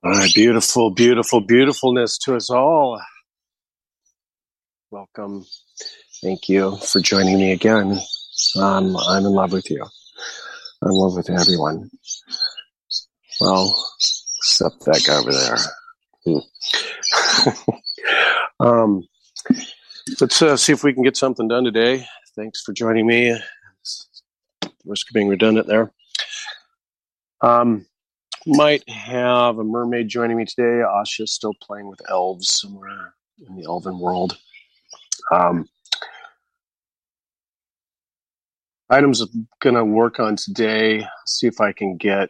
All right, beautiful, beautiful, beautifulness to us all. Welcome. Thank you for joining me again. I'm in love with you. I'm in love with everyone. Well, except that guy over there. Let's see if we can get something done today. Thanks for joining me. Risk of being redundant there. Might have a mermaid joining me today. Asha's still playing with elves somewhere in the elven world. Items I'm going to work on today, see if I can get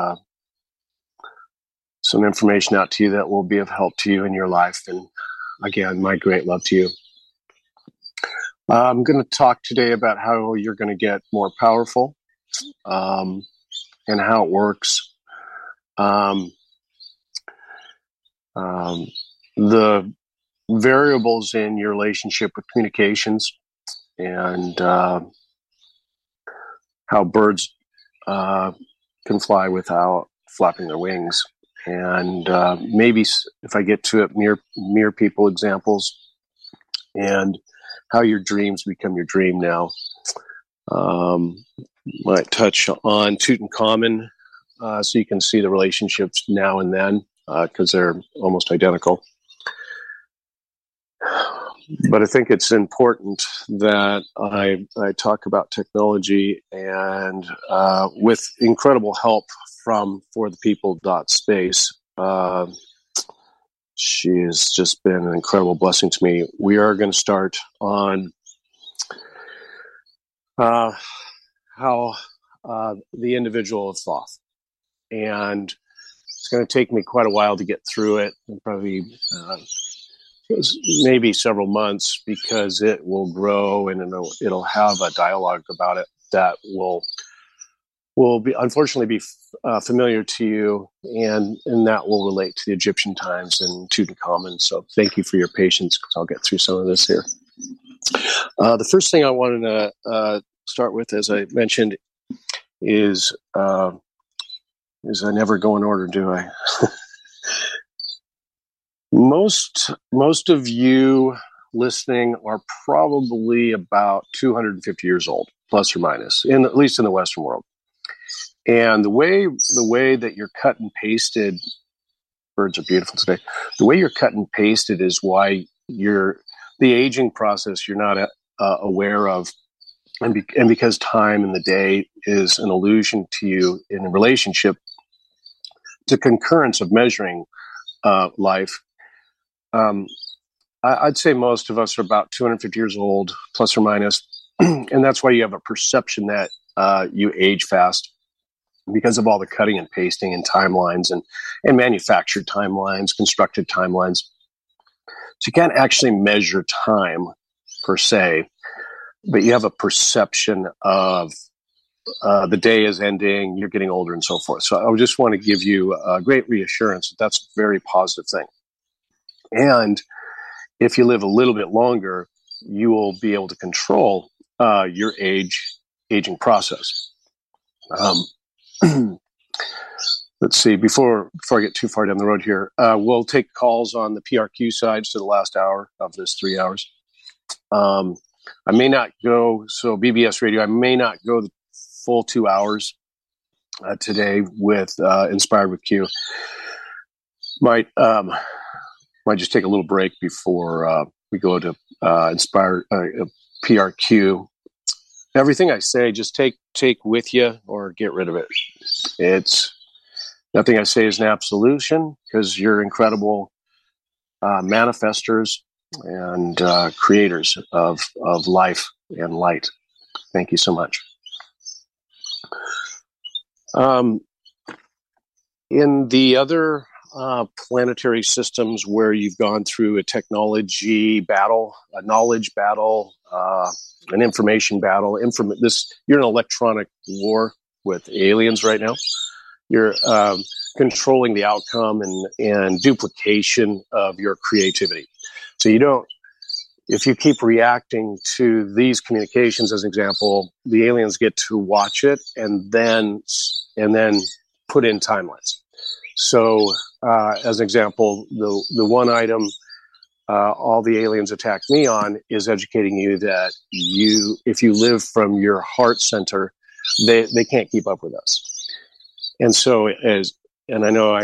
some information out to you that will be of help to you in your life. And again, my great love to you. I'm going to talk today about how you're going to get more powerful and how it works. The variables in your relationship with communications and how birds can fly without flapping their wings. And maybe if I get to it, mere people examples and how your dreams become your dream now. Might touch on Tutankhamun so you can see the relationships now and then because they're almost identical. But I think it's important that I talk about technology and with incredible help from forthepeople.space. She has just been an incredible blessing to me. We are going to start on how the individual of Thoth. And it's going to take me quite a while to get through it, and probably maybe several months, because it will grow and it'll have a dialogue about it that will be unfortunately be familiar to you, and that will relate to the Egyptian times and Tutankhamun. So thank you for your patience, because I'll get through some of this here. The first thing I wanted to start with, as I mentioned, is I never go in order, do I? Most of you listening are probably about 250 years old, plus or minus, at least in the Western world. And the way that you're cut and pasted, birds are beautiful today. The way you're cut and pasted is why the aging process you're not aware of, and because time in the day is an illusion to you in relationship to concurrence of measuring life. I'd say most of us are about 250 years old, plus or minus, and that's why you have a perception that you age fast, because of all the cutting and pasting and timelines and manufactured timelines, constructed timelines. So you can't actually measure time per se, but you have a perception of the day is ending, you're getting older, and so forth. So I just want to give you a great reassurance that that's a very positive thing. And if you live a little bit longer, you will be able to control your aging process. Let's see, before I get too far down the road here, we'll take calls on the PRQ side, so the last hour of this 3 hours. I may not go, so BBS radio, I may not go the full 2 hours today with Inspired with Q. Might just take a little break before we go to Inspired PRQ. Everything I say, just take with you or get rid of it. It's nothing I say is an absolution, because you're incredible manifestors and creators of life and light. Thank you so much. In the other planetary systems where you've gone through a technology battle, a knowledge battle, an information battle, you're in an electronic war with aliens right now. You're controlling the outcome and duplication of your creativity. So if you keep reacting to these communications, as an example, the aliens get to watch it and then put in timelines. So, as an example, the one item all the aliens attack me on is educating you that if you live from your heart center, they can't keep up with us. And so, and I know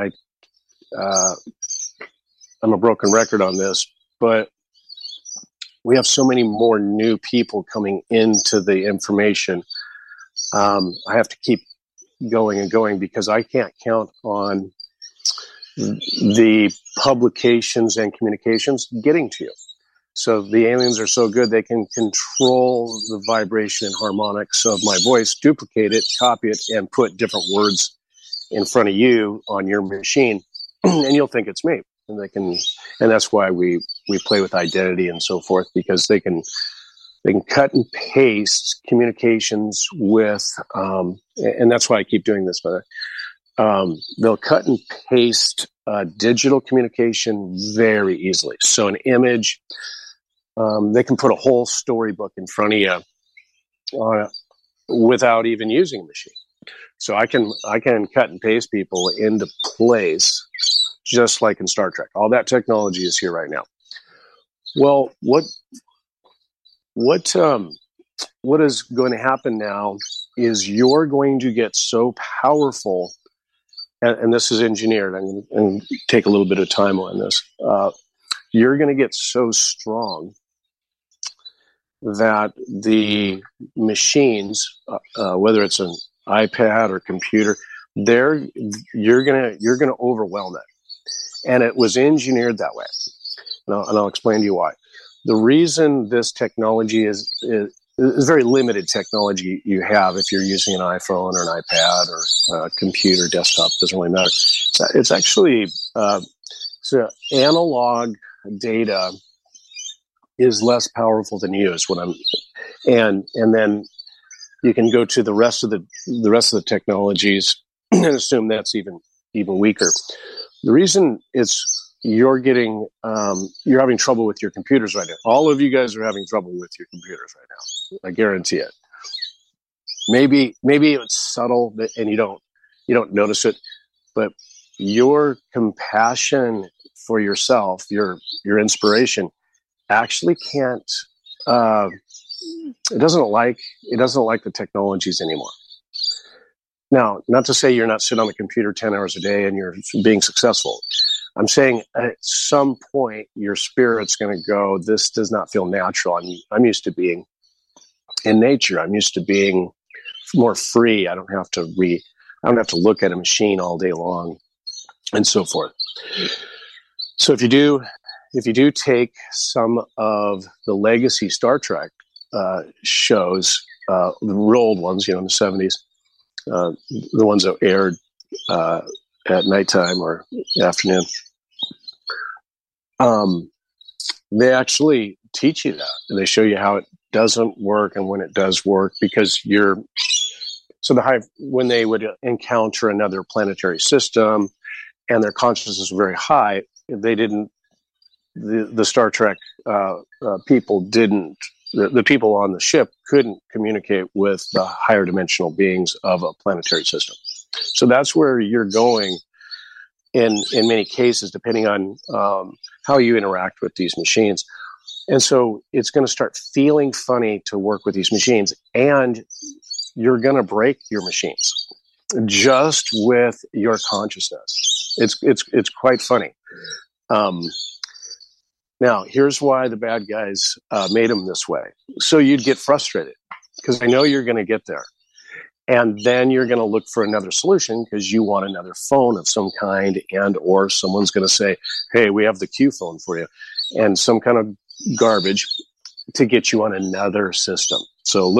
I'm a broken record on this, but we have so many more new people coming into the information. I have to keep going and going because I can't count on the publications and communications getting to you. So the aliens are so good, they can control the vibration and harmonics of my voice, duplicate it, copy it, and put different words in front of you on your machine, and you'll think it's me. And that's why we play with identity and so forth, because they can cut and paste communications with, and that's why I keep doing this, by the way. They'll cut and paste digital communication very easily. So an image, they can put a whole storybook in front of you without even using a machine. So I can cut and paste people into place, just like in Star Trek. All that technology is here right now. Well, what is going to happen now is you're going to get so powerful, and this is engineered. I'm going to take a little bit of time on this. You're going to get so strong that the machines, whether it's an iPad or computer, you're gonna overwhelm it, and it was engineered that way. And I'll explain to you why. The reason this technology is very limited technology you have if you're using an iPhone or an iPad or a computer, desktop, doesn't really matter. It's actually so analog data is less powerful than you is what I'm, and then you can go to the rest of the technologies and assume that's even weaker. The reason you're having trouble with your computers right now. All of you guys are having trouble with your computers right now. I guarantee it. Maybe it's subtle and you don't notice it, but your compassion for yourself, your inspiration, actually can't. It doesn't like the technologies anymore. Now, not to say you're not sitting on the computer 10 hours a day and you're being successful. I'm saying at some point your spirit's going to go, this does not feel natural. I'm used to being in nature. I'm used to being more free. I don't have to look at a machine all day long and so forth. So if you do take some of the legacy Star Trek shows, the real old ones, in the 70s, the ones that aired at nighttime or afternoon, they actually teach you that. And they show you how it doesn't work and when it does work, because when they would encounter another planetary system and their consciousness was very high, the Star Trek people didn't. The people on the ship couldn't communicate with the higher dimensional beings of a planetary system. So that's where you're going in many cases, depending on how you interact with these machines. And so it's going to start feeling funny to work with these machines, and you're going to break your machines just with your consciousness. It's quite funny. Now, here's why the bad guys made them this way. So you'd get frustrated, because I know you're going to get there. And then you're going to look for another solution because you want another phone of some kind, or someone's going to say, hey, we have the Q phone for you, and some kind of garbage to get you on another system. So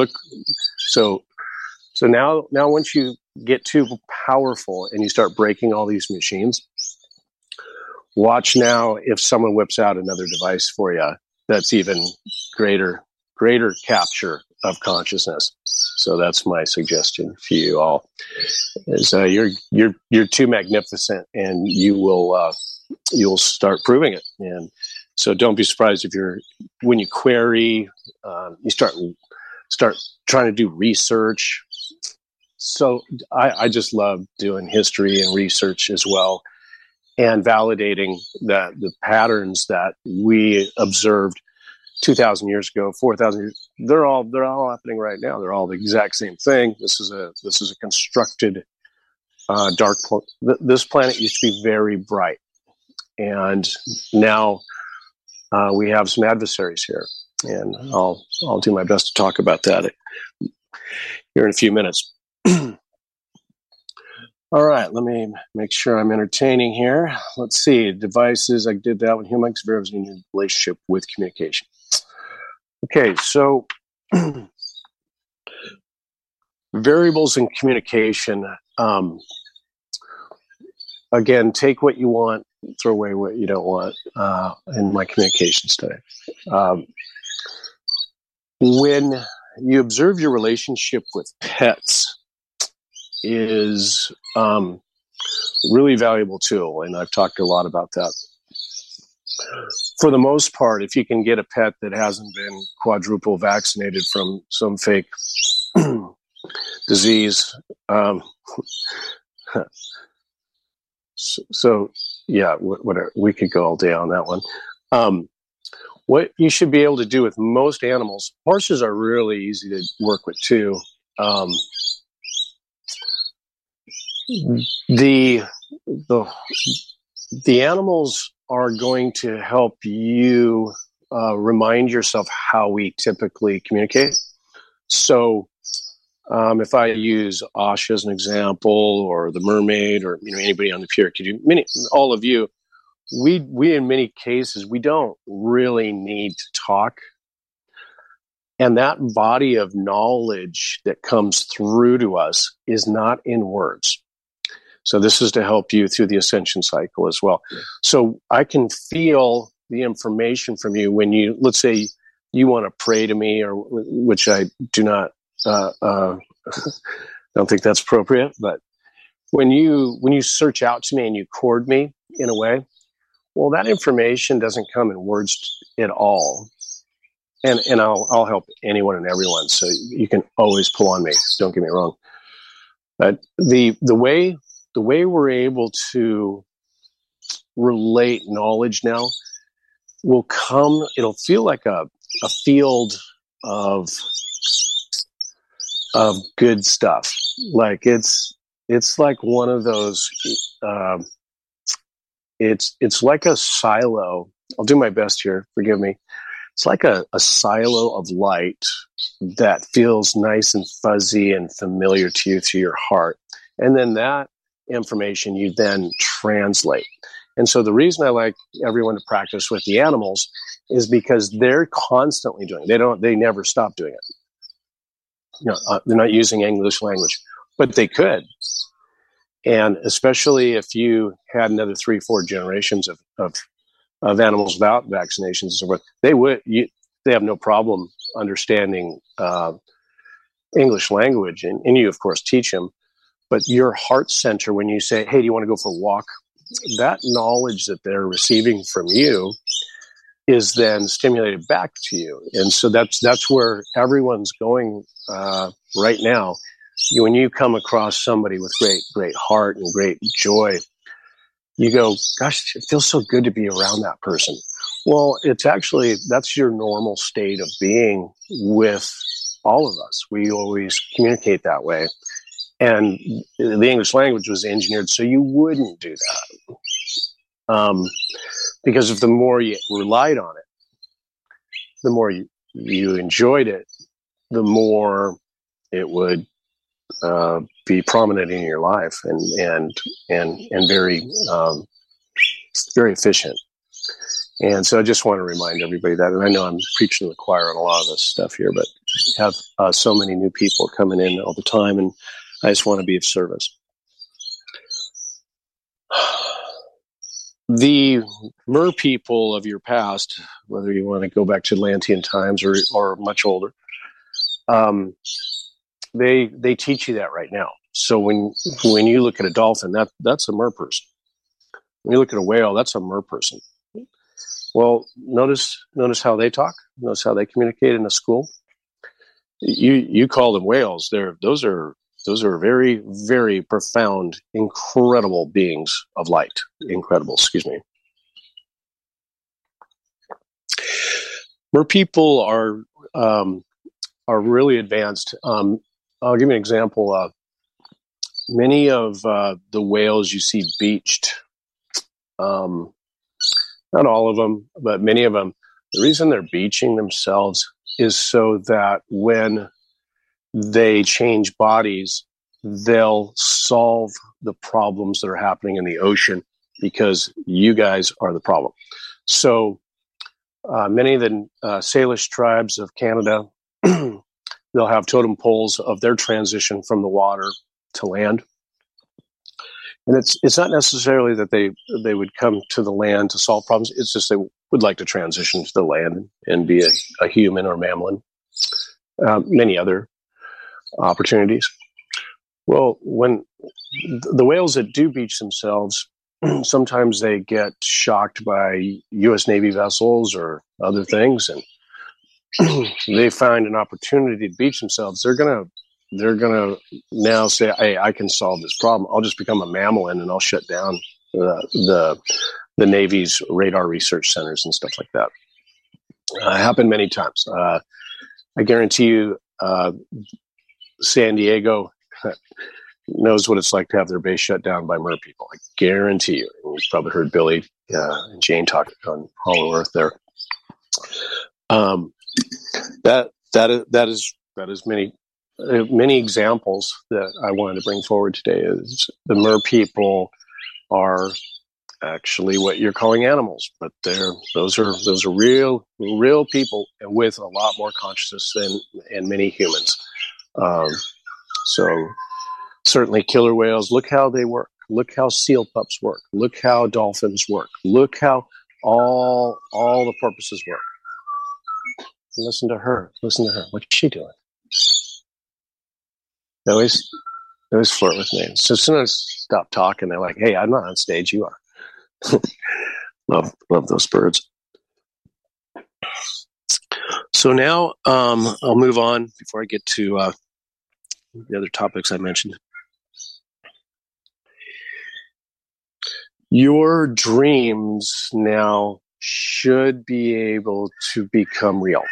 now once you get too powerful and you start breaking all these machines, watch now if someone whips out another device for you that's even greater capture of consciousness. So that's my suggestion for you all: is you're too magnificent, and you'll start proving it. And so don't be surprised if when you query, you start trying to do research. So I just love doing history and research as well, and validating that the patterns that we observed 2,000 years ago, 4,000 years, they're all happening right now. They're all the exact same thing. This is a constructed dark. This planet used to be very bright, and now we have some adversaries here, and I'll do my best to talk about that here in a few minutes. All right, let me make sure I'm entertaining here. Let's see, devices. I did that with humans. Variables in your relationship with communication. Okay, so variables in communication. Again, take what you want, throw away what you don't want in my communication study. When you observe your relationship with pets is really valuable tool, and I've talked a lot about that. For the most part, if you can get a pet that hasn't been quadruple vaccinated from some fake disease, so yeah, whatever. We could go all day on that one. What you should be able to do with most animals, horses are really easy to work with too. The animals are going to help you remind yourself how we typically communicate. So if I use Asha as an example, or the mermaid, or anybody on the pier, all of you, we in many cases we don't really need to talk, and that body of knowledge that comes through to us is not in words. So this is to help you through the ascension cycle as well. So I can feel the information from you when you, let's say, you want to pray to me, or which I do not. I don't think that's appropriate. But when you search out to me and you chord me in a way, well, that information doesn't come in words at all. And I'll help anyone and everyone. So you can always pull on me. Don't get me wrong. But the way we're able to relate knowledge now will come, it'll feel like a field of good stuff. Like it's like one of those, it's like a silo. I'll do my best here. Forgive me. It's like a silo of light that feels nice and fuzzy and familiar to you through your heart. And then that information you then translate. And so the reason I like everyone to practice with the animals is because they're constantly doing it. They never stop doing it. They're not using English language, but they could. And especially if you had another 3-4 generations of animals without vaccinations and so forth, they have no problem understanding English language, and you of course teach them. But your heart center, when you say, "Hey, do you want to go for a walk?" that knowledge that they're receiving from you is then stimulated back to you, and so that's where everyone's going right now. When you come across somebody with great heart and great joy, you go, "Gosh, it feels so good to be around that person." Well, it's actually, that's your normal state of being with all of us. We always communicate that way. And the English language was engineered so you wouldn't do that. Because if the more you relied on it, the more you enjoyed it, the more it would be prominent in your life and very very efficient. And so I just want to remind everybody that, and I know I'm preaching to the choir on a lot of this stuff here, but have so many new people coming in all the time, and I just want to be of service. The Mer people of your past, whether you want to go back to Atlantean times or much older, they teach you that right now. So when you look at a dolphin, that's a Mer person. When you look at a whale, that's a Mer person. Well, notice how they talk. Notice how they communicate in a school. You call them whales. Those are Those are very, very profound, incredible beings of light. Incredible, excuse me. Mer people are really advanced. I'll give you an example. Many of the whales you see beached, not all of them, but many of them, the reason they're beaching themselves is so that when they change bodies, they'll solve the problems that are happening in the ocean because you guys are the problem. So many of the Salish tribes of Canada, they'll have totem poles of their transition from the water to land. And it's not necessarily that they would come to the land to solve problems. It's just they would like to transition to the land and be a human or mammalian. Many other opportunities. Well, when the whales that do beach themselves, sometimes they get shocked by U.S. Navy vessels or other things, and they find an opportunity to beach themselves. They're gonna now say, "Hey, I can solve this problem. I'll just become a mammalian and I'll shut down the Navy's radar research centers and stuff like that." Happened many times. I guarantee you, San Diego knows what it's like to have their base shut down by mer people. I guarantee you. And you've probably heard Billy and Jane talk on Hollow Earth there. That is many examples that I wanted to bring forward today. Is the mer people are actually what you're calling animals, but those are real people with a lot more consciousness than many humans. So certainly killer whales, look how they work. Look how seal pups work. Look how dolphins work. Look how all the porpoises work. Listen to her. What's she doing? They always flirt with me. So as soon as I stop talking, they're like, "Hey, I'm not on stage. You are." love those birds. So now I'll move on before I get to the other topics I mentioned. Your dreams now should be able to become real.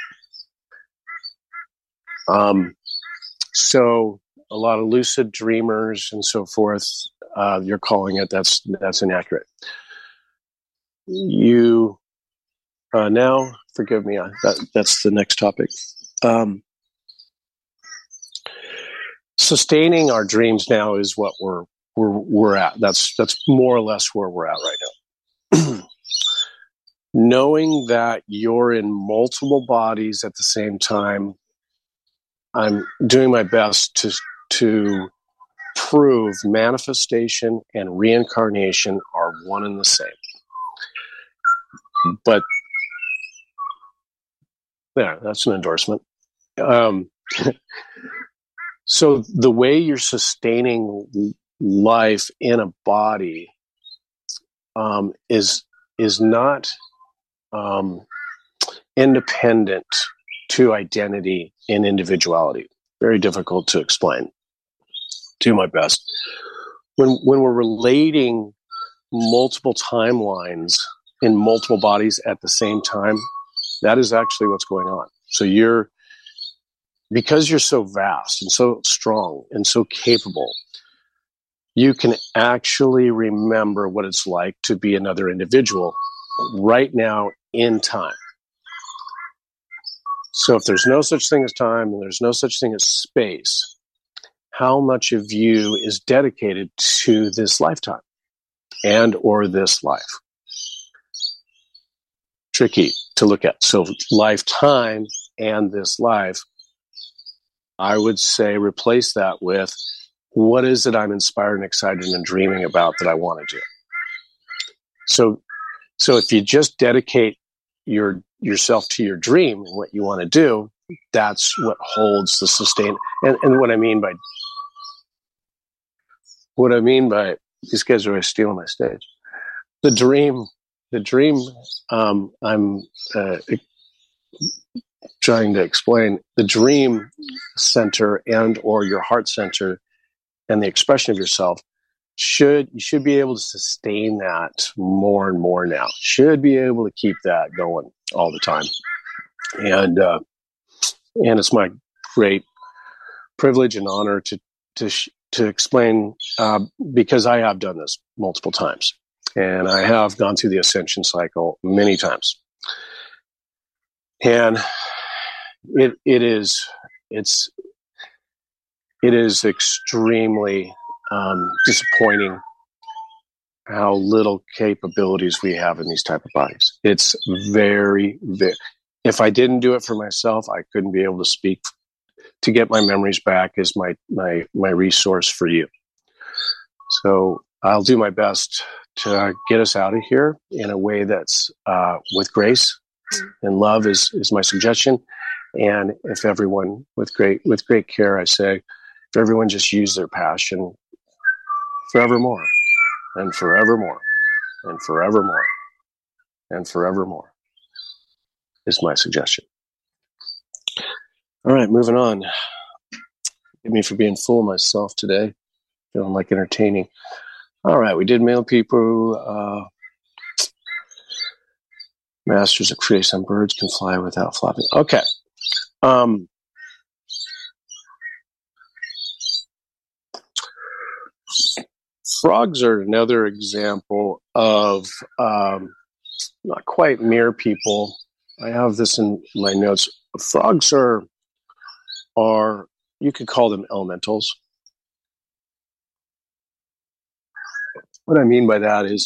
So a lot of lucid dreamers and so forth, you're calling it, that's inaccurate. You now, forgive me, that's the next topic. Sustaining our dreams now is what we're at. That's more or less where we're at right now. Knowing that you're in multiple bodies at the same time, I'm doing my best to prove manifestation and reincarnation are one and the same. But yeah, that's an endorsement. So the way you're sustaining life in a body is not independent to identity and individuality. Very difficult to explain. Do my best. When we're relating multiple timelines in multiple bodies at the same time, that is actually what's going on. So because you're so vast and so strong and so capable, you can actually remember what it's like to be another individual right now in time. So if there's no such thing as time and there's no such thing as space, how much of you is dedicated to this lifetime and or this life? Tricky to look at. So lifetime and this life, I would say replace that with, what is it I'm inspired and excited and dreaming about that I want to do? So if you just dedicate yourself to your dream and what you want to do, that's what holds the sustain. And what I mean by these guys are always stealing my stage. The dream. I'm trying to explain. The dream center and or your heart center and the expression of yourself, you should be able to sustain that more and more now. Should be able to keep that going all the time. And it's my great privilege and honor to explain, because I have done this multiple times, and I have gone through the ascension cycle many times. And it is extremely disappointing how little capabilities we have in these type of bodies. It's very, very. If I didn't do it for myself, I couldn't be able to speak. To get my memories back is my resource for you. So I'll do my best to get us out of here in a way that's with grace and love is my suggestion. And if everyone with great care, I say, if everyone just use their passion forevermore and forevermore and forevermore and forevermore is my suggestion. All right, moving on. Forgive me for being full of myself today. Feeling like entertaining. All right, we did male people. Masters of creation. Birds can fly without flapping. Okay. Frogs are another example of not quite mere people. I have this in my notes. Frogs are you could call them elementals. What I mean by that is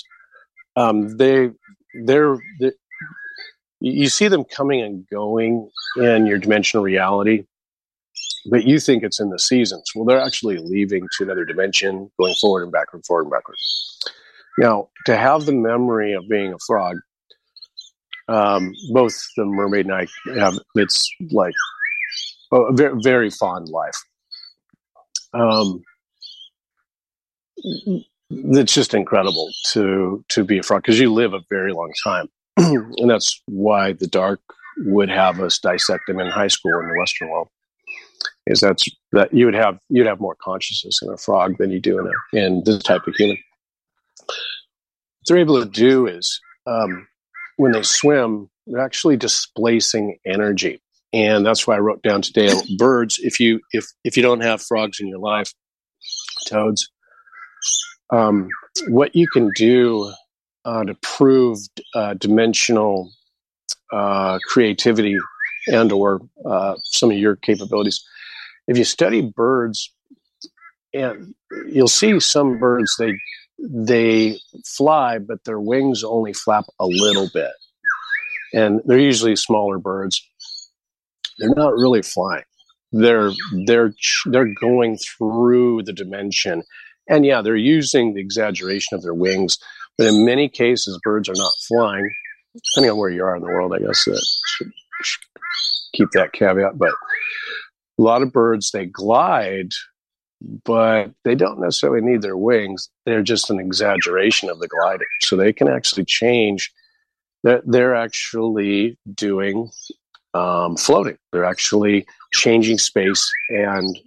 they're you see them coming and going in your dimensional reality, but you think it's in the seasons. Well, they're actually leaving to another dimension, going forward and backward, forward and backward. Now, to have the memory of being a frog, both the mermaid and I have, it's like a very, very fond life. It's just incredible to be a frog because you live a very long time. And that's why the dark would have us dissect them in high school in the Western world. Is that you'd have more consciousness in a frog than you do in this type of human. What they're able to do is when they swim, they're actually displacing energy, and that's why I wrote down today birds. If you don't have frogs in your life, toads, what you can do to prove dimensional creativity and or some of your capabilities. If you study birds, and you'll see some birds, they fly, but their wings only flap a little bit, and they're usually smaller birds. They're not really flying. They're going through the dimension, and yeah, they're using the exaggeration of their wings. But in many cases, birds are not flying, depending on where you are in the world. I guess that should keep that caveat. But a lot of birds, they glide, but they don't necessarily need their wings. They're just an exaggeration of the gliding. So they can actually change. They're actually doing floating. They're actually changing space and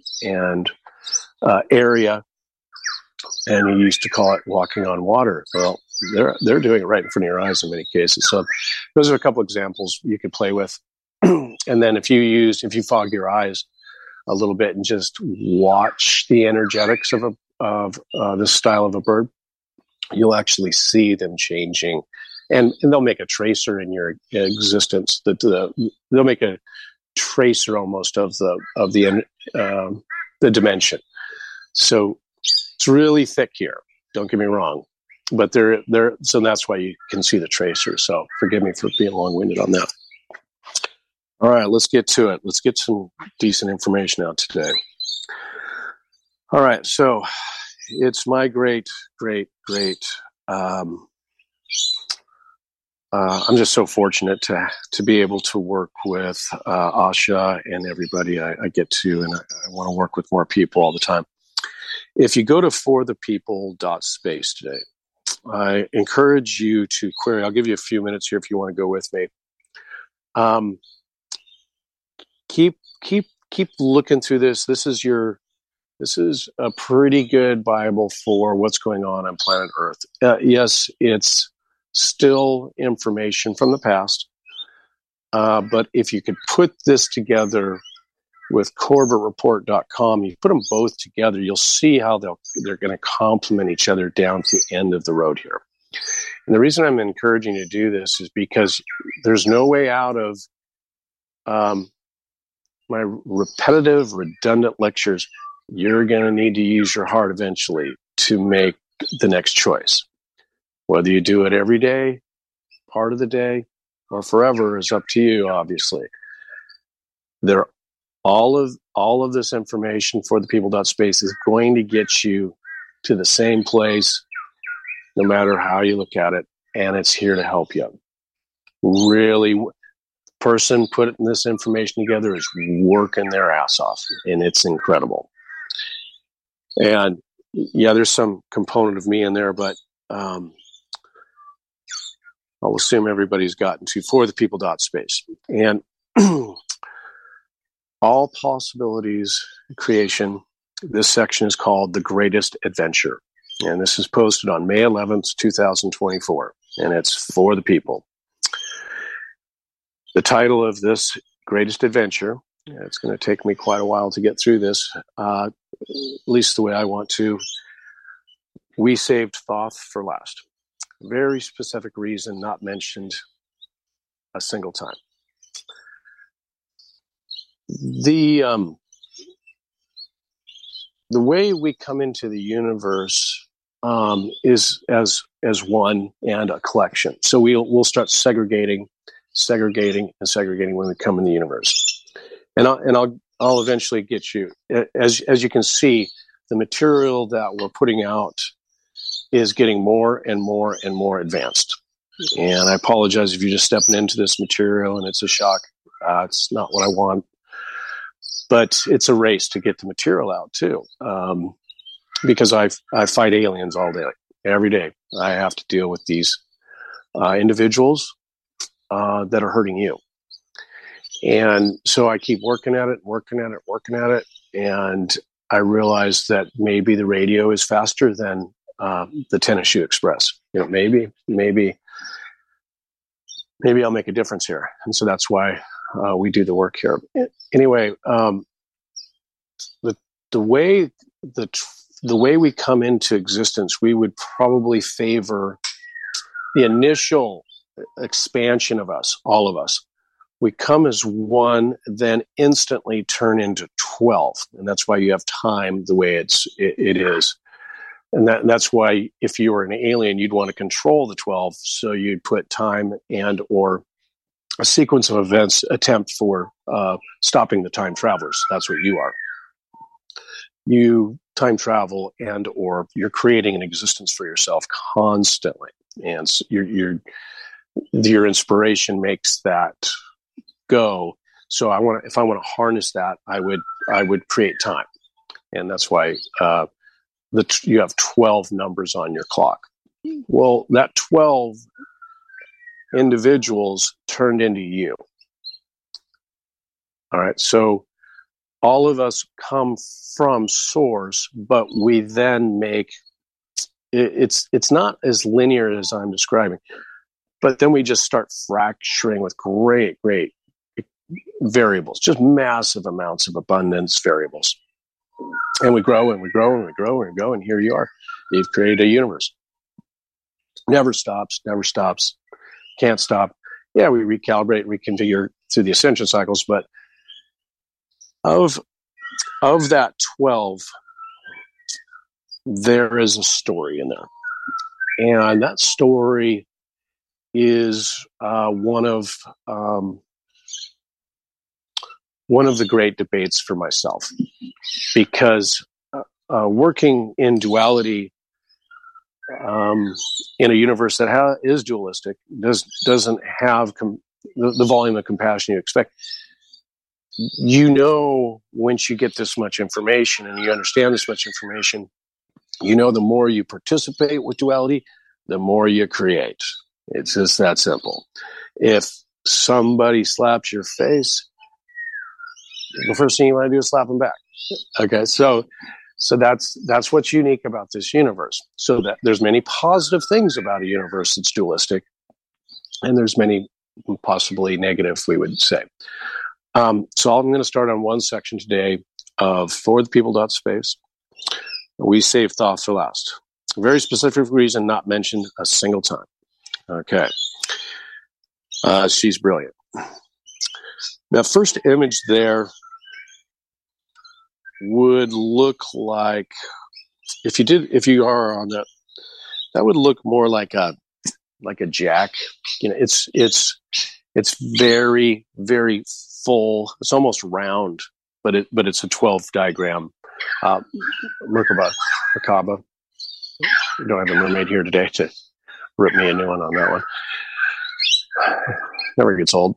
area. And you used to call it walking on water. Well, they're doing it right in front of your eyes in many cases. So those are a couple examples you could play with. And then if you fog your eyes a little bit and just watch the energetics of this style of a bird, you'll actually see them changing, and they'll make a tracer in your existence. They'll make a tracer almost of the dimension. So it's really thick here. Don't get me wrong, but so that's why you can see the tracer. So forgive me for being long-winded on that. All right, let's get to it. Let's get some decent information out today. All right, so it's my great. I'm just so fortunate to be able to work with Asha and everybody I get to, and I want to work with more people all the time. If you go to forthepeople.space today, I encourage you to query. I'll give you a few minutes here if you want to go with me. Keep looking through this. This is your This is a pretty good Bible for what's going on planet Earth. Yes, it's still information from the past, but if you could put this together with CorbettReport.com, you put them both together, you'll see how they're going to complement each other down to the end of the road here. And the reason I'm encouraging you to do this is because there's no way out of my repetitive, redundant lectures. You're going to need to use your heart eventually to make the next choice. Whether you do it every day, part of the day, or forever is up to you, obviously. All of this information for the people.space is going to get you to the same place, no matter how you look at it, and it's here to help you. Really, person putting this information together is working their ass off, and it's incredible. And yeah, there's some component of me in there, but I'll assume everybody's gotten to for the people.space. And all possibilities creation, this section is called The Greatest Adventure. And this is posted on May 11th, 2024, and it's for the people. The title of this Greatest Adventure, it's going to take me quite a while to get through this, at least the way I want to. We saved Thoth for last. Very specific reason, not mentioned a single time. The way we come into the universe is as one and a collection. So we'll start segregating when we come in the universe. And I'll eventually get you. As you can see, the material that we're putting out is getting more and more and more advanced. And I apologize if you're just stepping into this material and it's a shock. It's not what I want. But it's a race to get the material out too, because I fight aliens all day, every day. I have to deal with these individuals that are hurting you, and so I keep working at it, and I realize that maybe the radio is faster than the Tennis Shoe Express. You know, maybe I'll make a difference here, and so that's why. We do the work here. Anyway, the way we come into existence, we would probably favor the initial expansion of us, all of us. We come as one, then instantly turn into 12, and that's why you have time the way it is. And that's why if you were an alien, you'd want to control the 12, so you'd put time and or a sequence of events attempt for stopping the time travelers. That's what you are. You time travel and or you're creating an existence for yourself constantly. And so your inspiration makes that go. So if I want to harness that, I would create time. And that's why you have 12 numbers on your clock. Well, that 12 individuals turned into you. All right. So all of us come from source, but we then make it's not as linear as I'm describing, but then we just start fracturing with great variables, just massive amounts of abundance variables. And we grow and we grow and we grow and we go. And here you are. You've created a universe. Never stops. Can't stop. Yeah, we recalibrate, reconfigure through the ascension cycles, but of that 12, there is a story in there, and that story is one of the great debates for myself, because working in duality. In a universe that is dualistic, doesn't have the volume of compassion you expect. You know, once you get this much information and you understand this much information, you know the more you participate with duality, the more you create. It's just that simple. If somebody slaps your face, the first thing you want to do is slap them back. Okay, so So that's what's unique about this universe. So that there's many positive things about a universe that's dualistic, and there's many possibly negative, we would say. So I'm going to start on one section today of For the People Space. We save thoughts for last. A very specific reason, not mentioned a single time. Okay. She's brilliant. The first image there would look like, if you are on that would look more like a jack. It's very, very full. It's almost round, but it's a 12 diagram. Merkaba. We don't have a mermaid here today to rip me a new one on that one. Never gets old.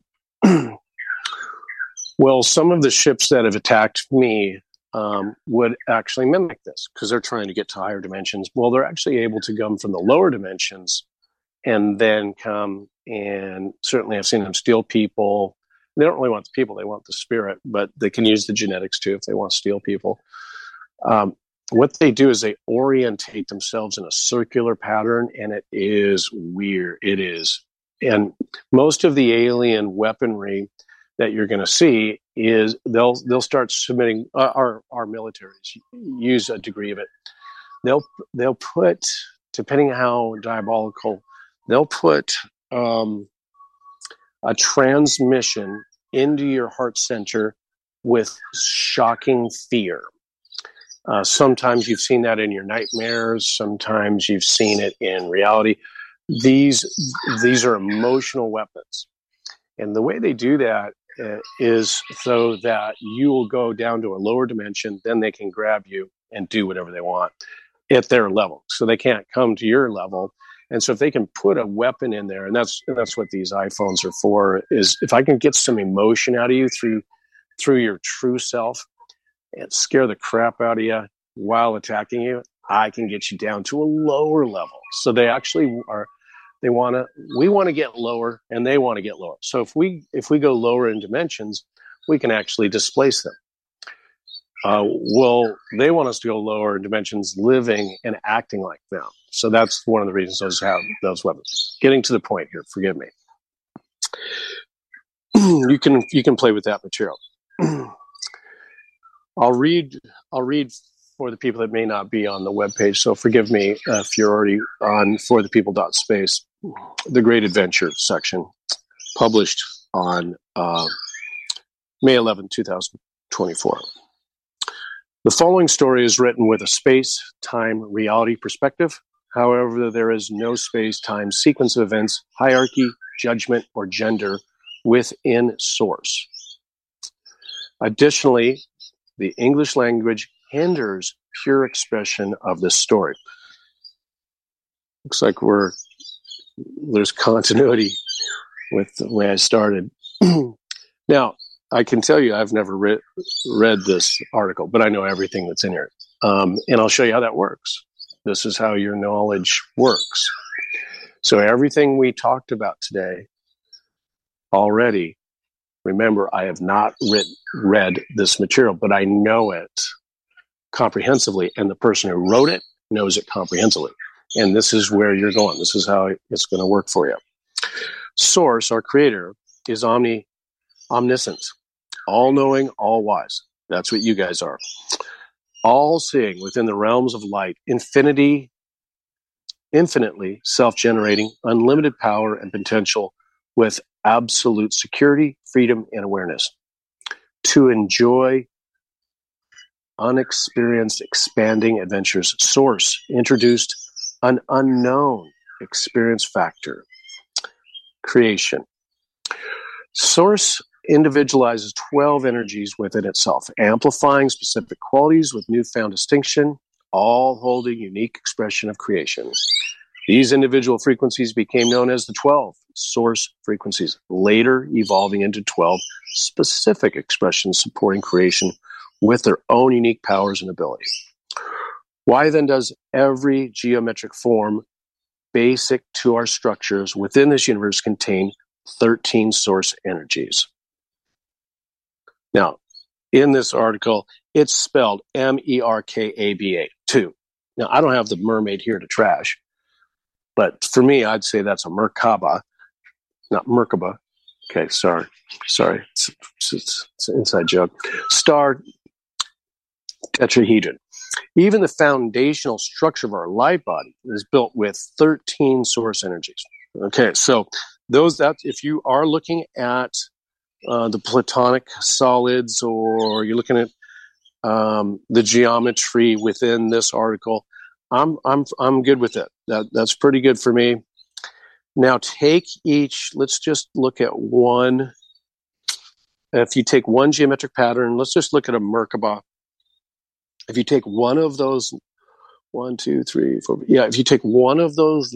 Well, some of the ships that have attacked me would actually mimic this because they're trying to get to higher dimensions. Well, they're actually able to come from the lower dimensions and then come, and certainly I've seen them steal people. They don't really want the people, they want the spirit, but they can use the genetics too if they want to steal people. What they do is they orientate themselves in a circular pattern, and it is weird. It is. And most of the alien weaponry that you're going to see is they'll start submitting, our militaries use a degree of it. They'll put, depending on how diabolical, they'll put a transmission into your heart center with shocking fear. Sometimes you've seen that in your nightmares. Sometimes you've seen it in reality. These are emotional weapons. And the way they do that is so that you will go down to a lower dimension, then they can grab you and do whatever they want at their level. So they can't come to your level. And so if they can put a weapon in there, and that's what these iPhones are for, is if I can get some emotion out of you through your true self and scare the crap out of you while attacking you, I can get you down to a lower level. So they actually are, we want to get lower and they want to get lower. So if we go lower in dimensions, we can actually displace them. Well, they want us to go lower in dimensions, living and acting like them. So that's one of the reasons those have those weapons. Getting to the point here, forgive me. You can play with that material. I'll read for the people that may not be on the webpage. So forgive me if you're already on forthepeople.space, the Great Adventure section, published on May 11, 2024. The following story is written with a space-time reality perspective. However, there is no space-time sequence of events, hierarchy, judgment, or gender within source. Additionally, the English language hinders pure expression of this story. Looks like there's continuity with the way I started. Now, I can tell you I've never read this article, but I know everything that's in here. And I'll show you how that works. This is how your knowledge works. So everything we talked about today already, remember, I have not read this material, but I know it comprehensively, and the person who wrote it knows it comprehensively. And this is where you're going. This is how it's going to work for you. Source, our creator, is omniscient, all-knowing, all-wise. That's what you guys are. All-seeing within the realms of light, infinitely self-generating, unlimited power and potential with absolute security, freedom, and awareness. To enjoy unexperienced, expanding adventures. Source introduced an unknown experience factor. Creation. Source individualizes 12 energies within itself, amplifying specific qualities with newfound distinction, all holding unique expression of creation. These individual frequencies became known as the 12 source frequencies, later evolving into 12 specific expressions supporting creation with their own unique powers and abilities. Why then does every geometric form basic to our structures within this universe contain 13 source energies? Now, in this article, It's spelled Merkaba, two. Now, I don't have the mermaid here to trash, but for me, I'd say that's a Merkaba, not Merkaba. Okay, sorry. It's an inside joke. Star tetrahedron. Even the foundational structure of our light body is built with 13 source energies. Okay, so if you are looking at the platonic solids, or you're looking at the geometry within this article, I'm good with it. That's pretty good for me. Now take each. Let's just look at one. If you take one geometric pattern, let's just look at a Merkaba. If you take one of those, 1, 2, 3, 4, yeah. If you take one of those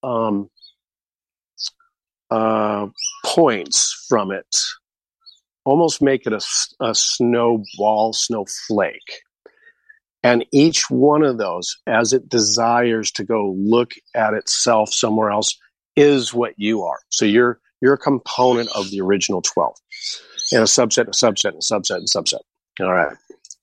points from it, almost make it a snowball, snowflake. And each one of those, as it desires to go look at itself somewhere else, is what you are. So you're a component of the original 12. And a subset, a subset, a subset, and subset. All right.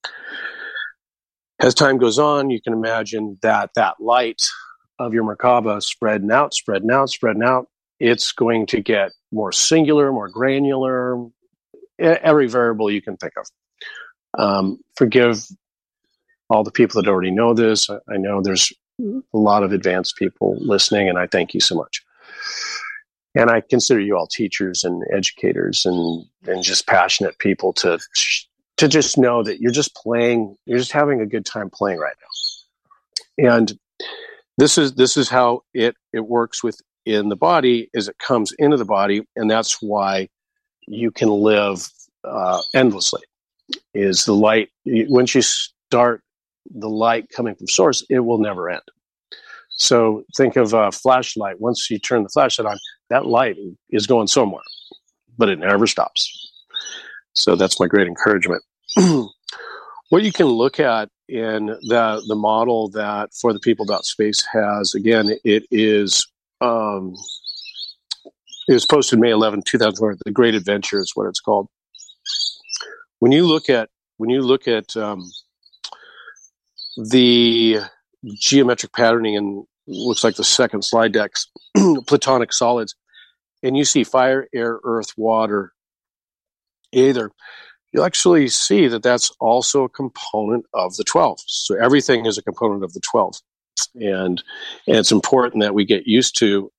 As time goes on, you can imagine that light of your Merkaba spreading out, it's going to get more singular, more granular, every variable you can think of. Forgive all the people that already know this. I know there's a lot of advanced people listening, and I thank you so much. And I consider you all teachers and educators and just passionate people to just know that you're just playing, you're just having a good time playing right now. And this is how it works within the body, is it comes into the body, and that's why you can live endlessly. Is the light, once you start the light coming from source, it will never end. So think of a flashlight. Once you turn the flashlight on, that light is going somewhere, but it never stops. So that's my great encouragement. What you can look at in the model that For the People.space has, again, it was posted May 11, 2004. The Great Adventure is what it's called. When you look at the geometric patterning, and looks like the second slide deck's platonic solids, and you see fire, air, earth, water, either, you'll actually see that that's also a component of the 12. So everything is a component of the 12. And it's important that we get used to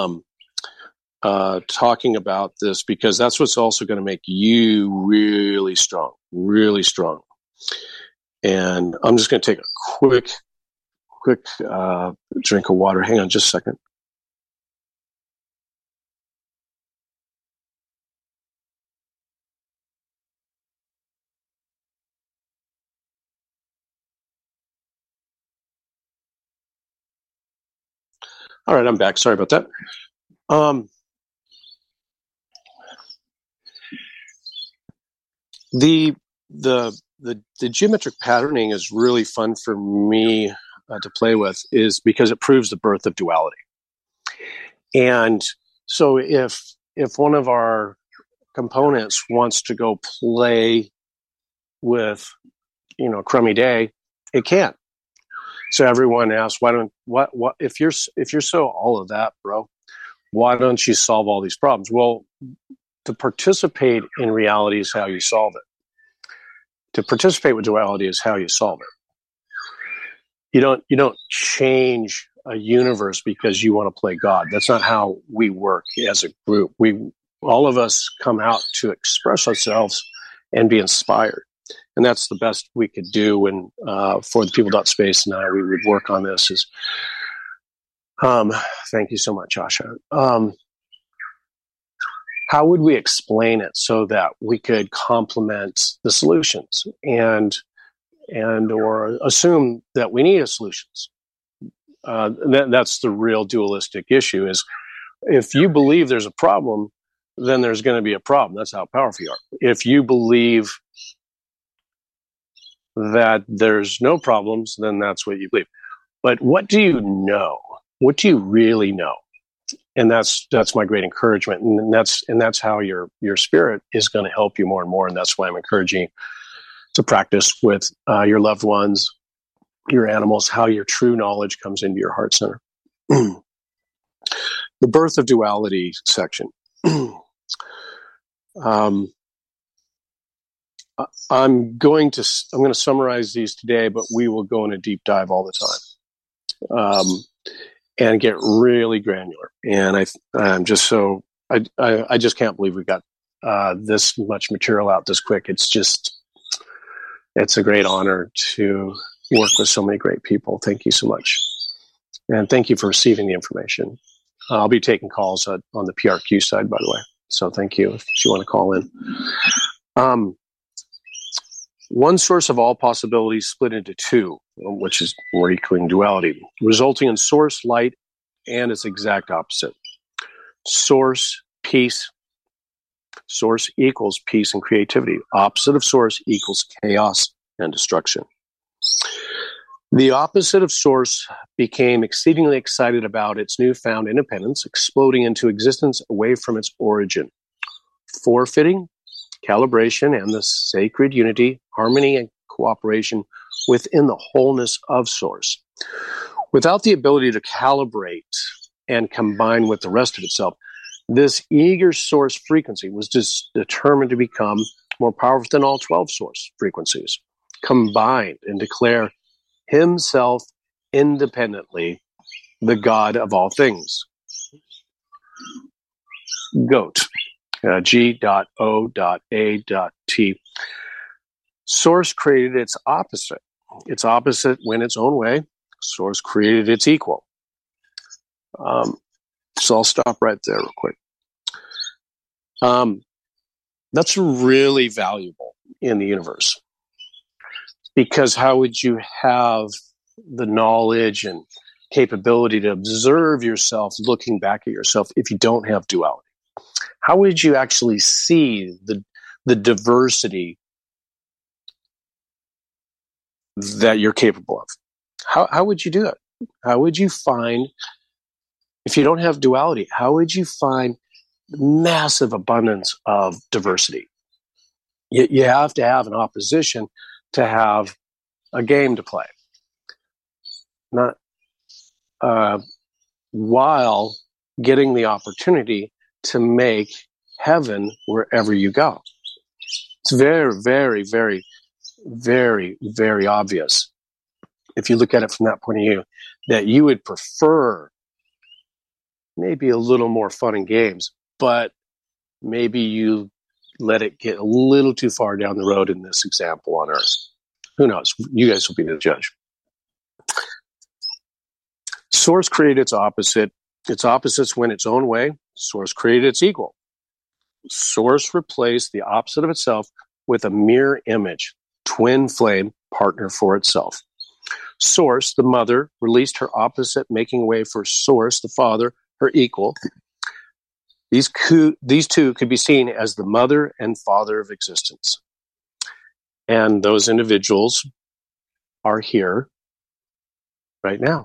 talking about this, because that's what's also going to make you really strong, really strong. And I'm just going to take a quick drink of water. Hang on just a second. All right, I'm back. Sorry about that. The geometric patterning is really fun for me to play with, is because it proves the birth of duality. And so if one of our components wants to go play with, crummy day, it can. So everyone asks, what if you're so all of that, bro, why don't you solve all these problems? Well, to participate in reality is how you solve it. To participate with duality is how you solve it. You don't change a universe because you want to play God. That's not how we work as a group. All of us come out to express ourselves and be inspired. And that's the best we could do when For the People.space and we would work on this. Thank you so much, Asha. How would we explain it so that we could complement the solutions and or assume that we need a solutions? That's the real dualistic issue, is if you believe there's a problem, then there's going to be a problem. That's how powerful you are. If you believe that there's no problems, then that's what you believe. But what do you know? What do you really know? And that's my great encouragement, and that's how your spirit is going to help you more and more. And that's why I'm encouraging to practice with your loved ones, your animals, how your true knowledge comes into your heart center. The birth of duality section. I'm going to summarize these today, but we will go in a deep dive all the time, and get really granular. And I'm just so I just can't believe we got this much material out this quick. It's a great honor to work with so many great people. Thank you so much, and thank you for receiving the information. I'll be taking calls on the PRQ side, by the way. So thank you if you want to call in. One source of all possibilities split into two, which is more equaling duality, resulting in source, light, and its exact opposite. Source, peace. Source equals peace and creativity. Opposite of source equals chaos and destruction. The opposite of source became exceedingly excited about its newfound independence, exploding into existence away from its origin. Forfeiting calibration and the sacred unity, harmony, and cooperation within the wholeness of source. Without the ability to calibrate and combine with the rest of itself, this eager source frequency was just determined to become more powerful than all 12 source frequencies combined and declare himself independently the God of all things. GOAT. G.O.A.T. Source created its opposite. Its opposite went its own way. Source created its equal. So I'll stop right there real quick. That's really valuable in the universe, because how would you have the knowledge and capability to observe yourself looking back at yourself if you don't have duality? How would you actually see the diversity that you're capable of? How would you do it? How would you find, if you don't have duality, how would you find massive abundance of diversity? You have to have an opposition to have a game to play. Not while getting the opportunity to make heaven wherever you go. It's very, very, very, very, very obvious, if you look at it from that point of view, that you would prefer maybe a little more fun and games, but maybe you let it get a little too far down the road in this example on Earth. Who knows? You guys will be the judge. Source created its opposite. Its opposites went its own way. Source created its equal. Source replaced the opposite of itself with a mirror image, twin flame partner for itself. Source, the mother, released her opposite, making way for Source, the father, her equal. These two could be seen as the mother and father of existence. And those individuals are here right now.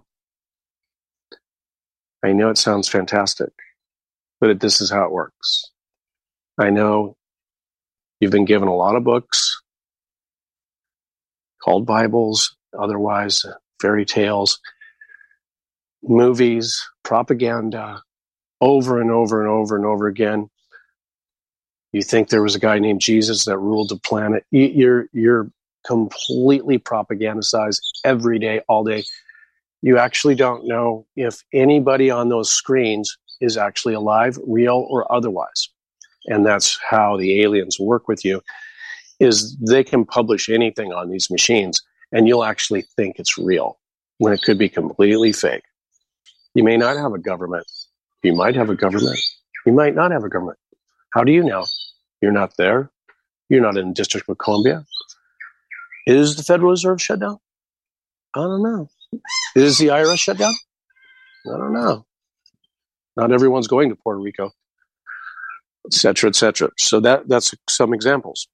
I know it sounds fantastic, but this is how it works. I know you've been given a lot of books called Bibles, otherwise fairy tales, movies, propaganda, over and over and over and over again. You think there was a guy named Jesus that ruled the planet. You're completely propagandized every day, all day. You actually don't know if anybody on those screens is actually alive, real, or otherwise. And that's how the aliens work with you, is they can publish anything on these machines, and you'll actually think it's real when it could be completely fake. You may not have a government. You might have a government. You might not have a government. How do you know? You're not there. You're not in the District of Columbia. Is the Federal Reserve shut down? I don't know. Is the IRS shut down? I don't know. Not everyone's going to Puerto Rico, et cetera, et cetera. So that's some examples.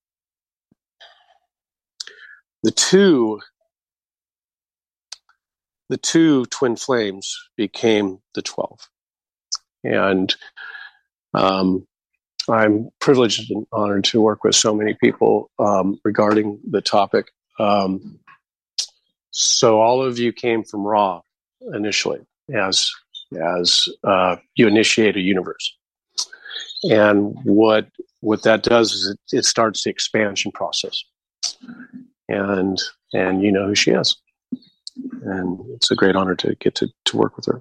The two twin flames became the 12. And I'm privileged and honored to work with so many people regarding the topic. So all of you came from Ra initially, as you initiate a universe, and what that does is it starts the expansion process, and you know who she is, and it's a great honor to get to work with her.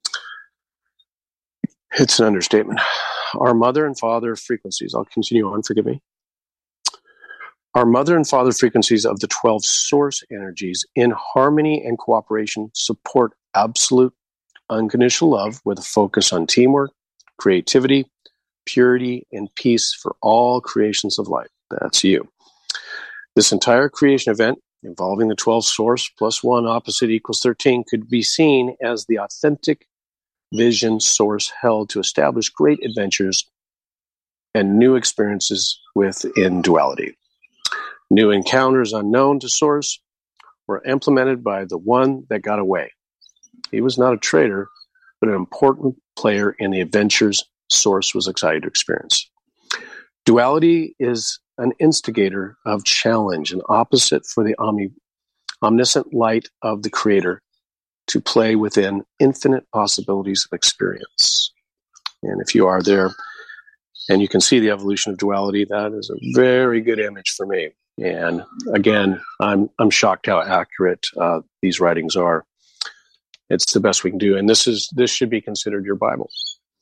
It's an understatement. Our mother and father frequencies, I'll continue on, forgive me. Our mother and father frequencies of the 12 source energies in harmony and cooperation support absolute unconditional love with a focus on teamwork, creativity, purity, and peace for all creations of life. That's you. This entire creation event involving the 12 source plus 1 opposite equals 13 could be seen as the authentic vision source held to establish great adventures and new experiences within duality. New encounters unknown to source were implemented by the one that got away. He was not a traitor, but an important player in the adventures source was excited to experience. Duality is an instigator of challenge, an opposite for the omniscient light of the creator to play within infinite possibilities of experience. And if you are there and you can see the evolution of duality, that is a very good image for me. And again, I'm shocked how accurate these writings are. It's the best we can do, and this should be considered your Bible.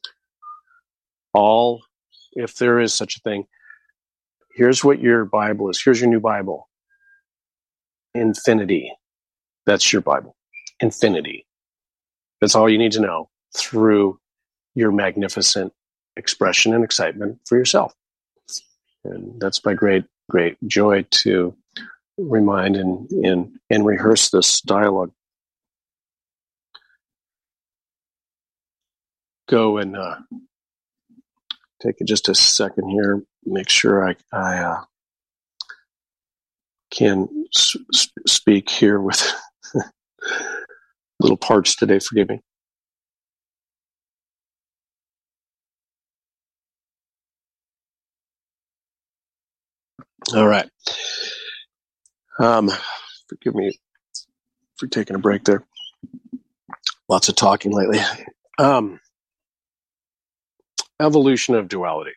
If there is such a thing, here's what your Bible is. Here's your new Bible. Infinity. That's your Bible. Infinity. That's all you need to know through your magnificent expression and excitement for yourself. And that's my great joy to remind and rehearse this dialogue. Go and take just a second here. Make sure I can speak here with little parts today. Forgive me. All right. Forgive me for taking a break there. Lots of talking lately. Evolution of duality.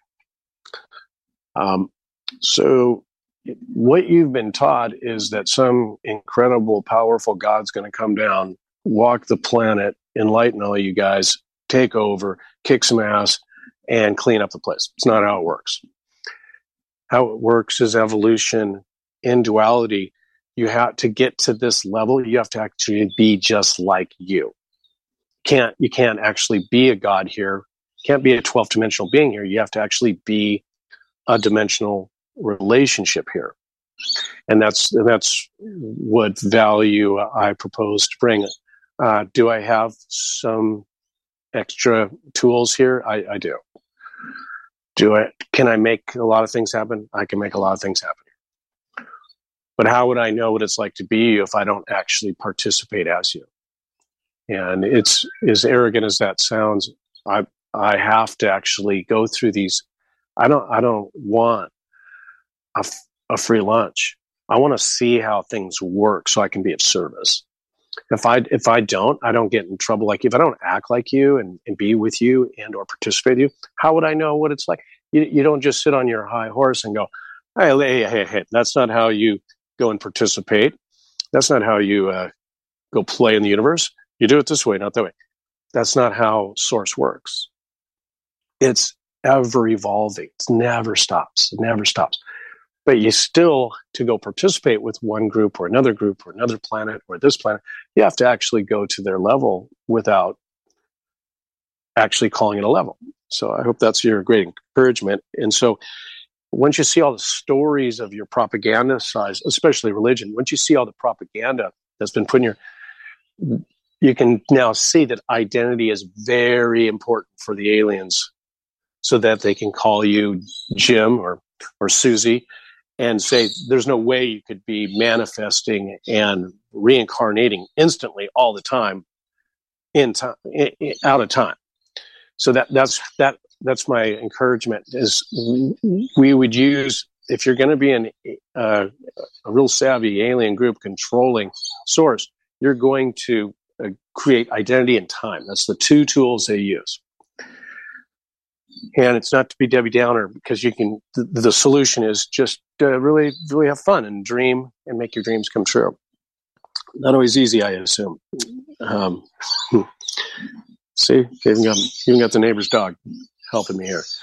So what you've been taught is that some incredible, powerful God's going to come down, walk the planet, enlighten all you guys, take over, kick some ass, and clean up the place. It's not how it works. How it works is evolution in duality. You have to get to this level. You have to actually be just like you. You can't actually be a God here. You can't be a 12th dimensional being here. You have to actually be a dimensional relationship here. And that's what value I propose to bring. Do I have some extra tools here? I do. Can I make a lot of things happen? I can make a lot of things happen. But how would I know what it's like to be you if I don't actually participate as you? And it's as arrogant as that sounds. I have to actually go through these. I don't want a free lunch. I want to see how things work so I can be of service. If I don't get in trouble. Like if I don't act like you and be with you and or participate with you, how would I know what it's like? You don't just sit on your high horse and go, hey. That's not how you go and participate. That's not how you go play in the universe. You do it this way, not that way. That's not how Source works. It's ever evolving. It never stops. It never stops. But you still, to go participate with one group or another planet or this planet, you have to actually go to their level without actually calling it a level. So I hope that's your great encouragement. And so once you see all the stories of your propaganda size, especially religion, once you see all the propaganda that's been put in you can now see that identity is very important for the aliens so that they can call you Jim or Susie and say there's no way you could be manifesting and reincarnating instantly all the time out of time. So that that's my encouragement. Is we would use, if you're going to be a real savvy alien group controlling source, you're going to create identity and time. That's the two tools they use. And it's not to be Debbie Downer, because you can. The solution is just really, really have fun and dream and make your dreams come true. Not always easy, I assume. See, even got the neighbor's dog helping me here.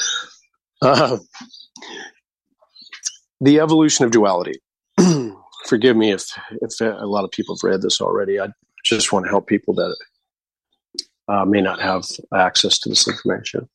The evolution of duality. Forgive me if a lot of people have read this already. I just want to help people that may not have access to this information.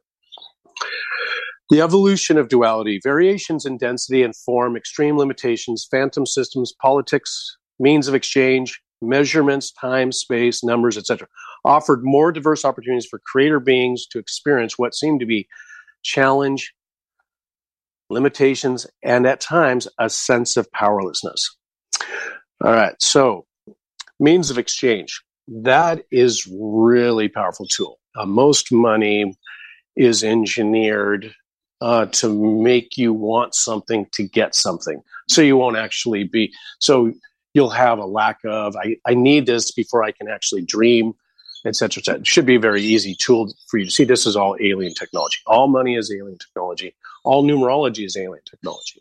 The evolution of duality, variations in density and form, extreme limitations, phantom systems, politics, means of exchange, measurements, time, space, numbers, etc., offered more diverse opportunities for creator beings to experience what seemed to be challenge, limitations, and at times a sense of powerlessness. All right, so means of exchange. That is really powerful tool. Most money is engineered to make you want something to get something. So you won't actually be, so you'll have a lack of, I need this before I can actually dream, et cetera, et cetera. It should be a very easy tool for you to see. This is all alien technology. All money is alien technology. All numerology is alien technology,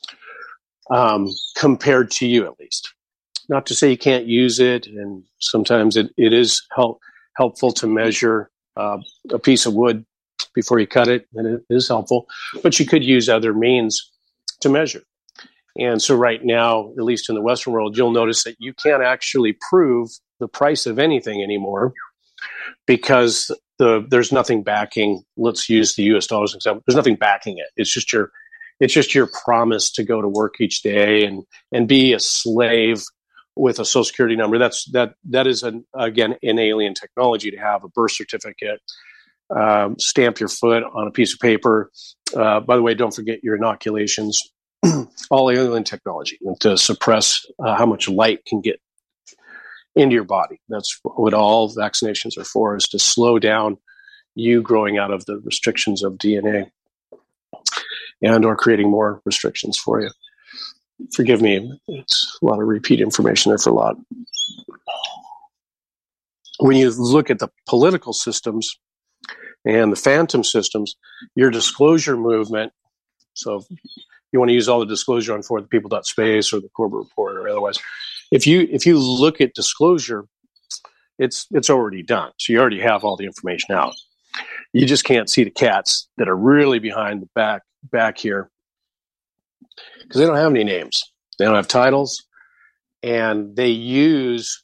compared to you at least. Not to say you can't use it, and sometimes it is helpful to measure a piece of wood before you cut it, and it is helpful. But you could use other means to measure. And so right now, at least in the Western world, you'll notice that you can't actually prove the price of anything anymore because there's nothing backing. Let's use the U.S. dollars as an example. There's nothing backing it. It's just your promise to go to work each day and be a slave with a Social Security number. That is again an alien technology, to have a birth certificate, stamp your foot on a piece of paper. By the way, don't forget your inoculations. All alien technology to suppress how much light can get into your body. That's what all vaccinations are for, is to slow down you growing out of the restrictions of DNA and or creating more restrictions for you. Forgive me, it's a lot of repeat information there for a lot. When you look at the political systems and the phantom systems, your disclosure movement, so you want to use all the disclosure on forthepeople.space or the Corbett Report or otherwise. If you look at disclosure, it's already done. So you already have all the information out. You just can't see the cats that are really behind the back here, because they don't have any names. They don't have titles, and they'll use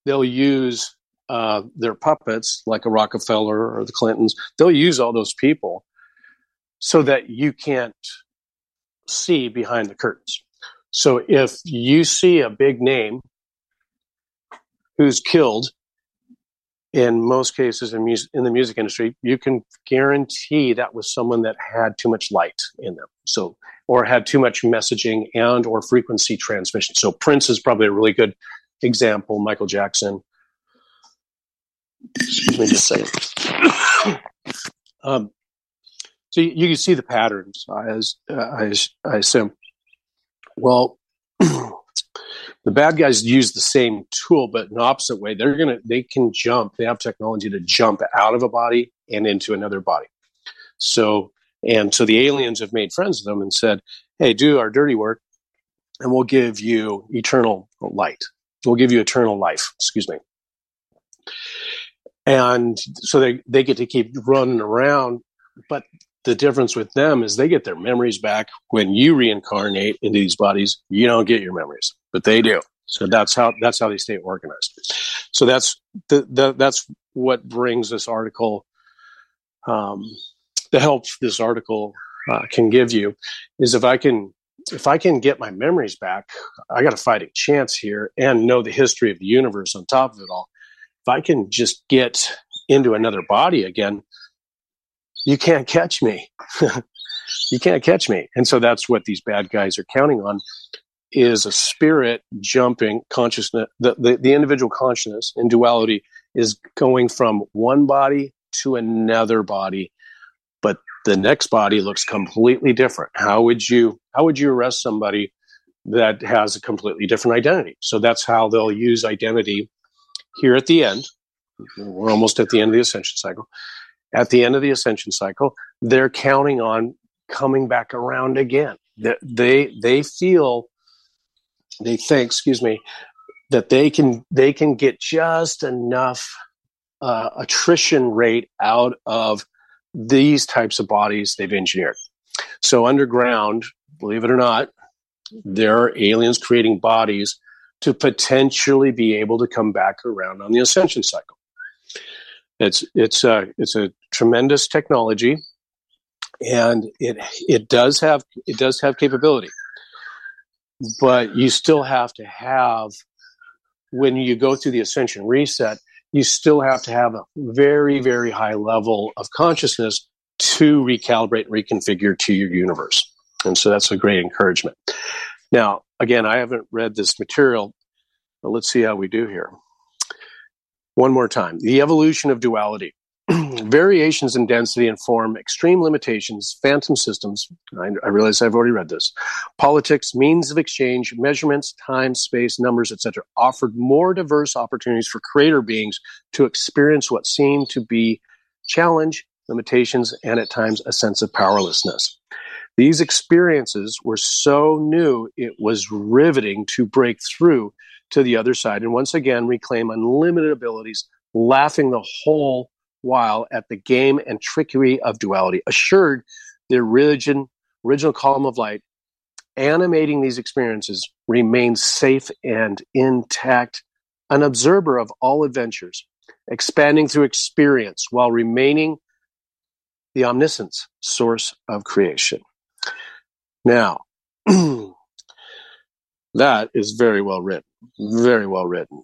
their puppets like a Rockefeller or the Clintons. They'll use all those people so that you can't see behind the curtains. So if you see a big name who's killed, in most cases in the music industry, you can guarantee that was someone that had too much light in them. So, or had too much messaging and or frequency transmission. So Prince is probably a really good example. Michael Jackson. Excuse me just a second. So you can see the patterns, as I assume. Well, the bad guys use the same tool, but in an opposite way. They can jump. They have technology to jump out of a body and into another body. So the aliens have made friends with them and said, "Hey, do our dirty work, and we'll give you eternal light. We'll give you eternal life." Excuse me. And so they get to keep running around, but the difference with them is they get their memories back. When you reincarnate into these bodies, you don't get your memories, but they do. So that's how they stay organized. So that's what brings this article, the help this article can give you, is if I can get my memories back, I got a fighting chance here and know the history of the universe on top of it all. If I can just get into another body again, you can't catch me. You can't catch me. And so that's what these bad guys are counting on, is a spirit jumping consciousness. The individual consciousness in duality is going from one body to another body but the next body looks completely different. How would you arrest somebody that has a completely different identity? So that's how they'll use identity here at the end. We're almost at the end of the ascension cycle. At the end of the ascension cycle, they're counting on coming back around again. They think, that they can get just enough attrition rate out of these types of bodies they've engineered. So underground, believe it or not, there are aliens creating bodies to potentially be able to come back around on the ascension cycle. It's a tremendous technology, and it does have capability, but you still have to have, when you go through the ascension reset, you still have to have a very, very high level of consciousness to recalibrate and reconfigure to your universe. And so that's a great encouragement. Now, again, I haven't read this material, but let's see how we do here. One more time. The evolution of duality. Variations in density and form, extreme limitations, phantom systems. I realize I've already read this. Politics, means of exchange, measurements, time, space, numbers, etc. offered more diverse opportunities for creator beings to experience what seemed to be challenge, limitations, and at times a sense of powerlessness. These experiences were so new, it was riveting to break through to the other side and once again reclaim unlimited abilities, laughing the whole while at the game and trickery of duality. Assured, the original column of light animating these experiences remains safe and intact, an observer of all adventures, expanding through experience while remaining the omniscience source of creation. Now, that is very well written. Very well written.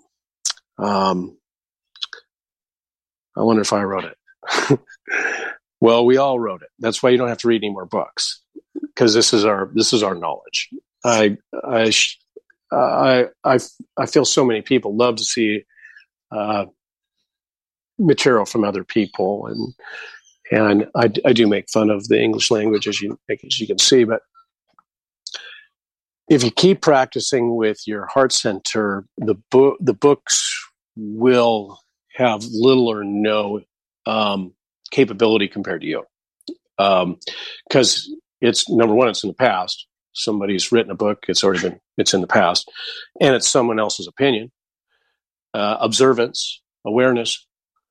I wonder if I wrote it. Well, we all wrote it. That's why you don't have to read any more books, because this is our knowledge. I feel so many people love to see material from other people, and I do make fun of the English language as you can see, but if you keep practicing with your heart center, the books will have little or no capability compared to you. Because it's, number one, it's in the past. Somebody's written a book, it's in the past, and it's someone else's opinion. Observance, awareness.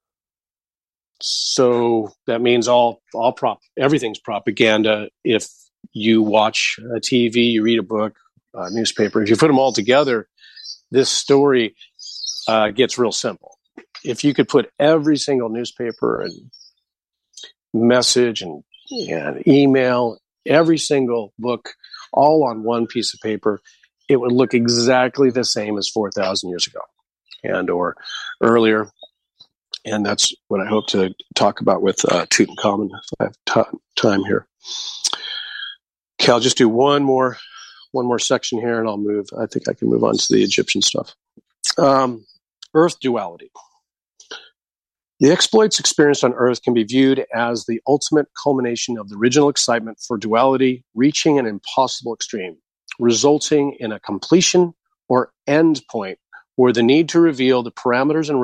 So that means everything's propaganda. If you watch a TV, you read a book, a newspaper, if you put them all together, this story gets real simple. If you could put every single newspaper and message and email, every single book, all on one piece of paper, it would look exactly the same as 4,000 years ago and or earlier. And that's what I hope to talk about with Tutankhamun if I have time here. Okay, I'll just do one more section here, and I'll move. I think I can move on to the Egyptian stuff. Earth duality. The exploits experienced on Earth can be viewed as the ultimate culmination of the original excitement for duality reaching an impossible extreme, resulting in a completion or end point where the need to reveal the parameters and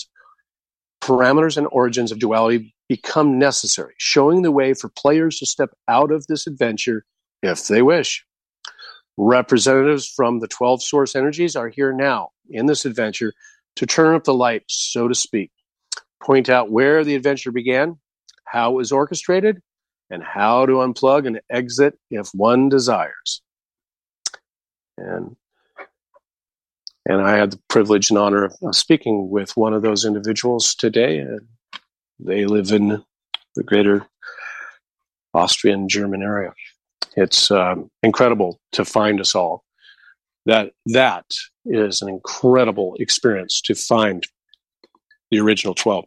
origins of duality become necessary, showing the way for players to step out of this adventure if they wish. Representatives from the 12 source energies are here now in this adventure to turn up the light, so to speak, point out where the adventure began, how it was orchestrated, and how to unplug and exit if one desires. And I had the privilege and honor of speaking with one of those individuals today. And they live in the greater Austrian German area. It's incredible to find us all. That is an incredible experience to find the original 12.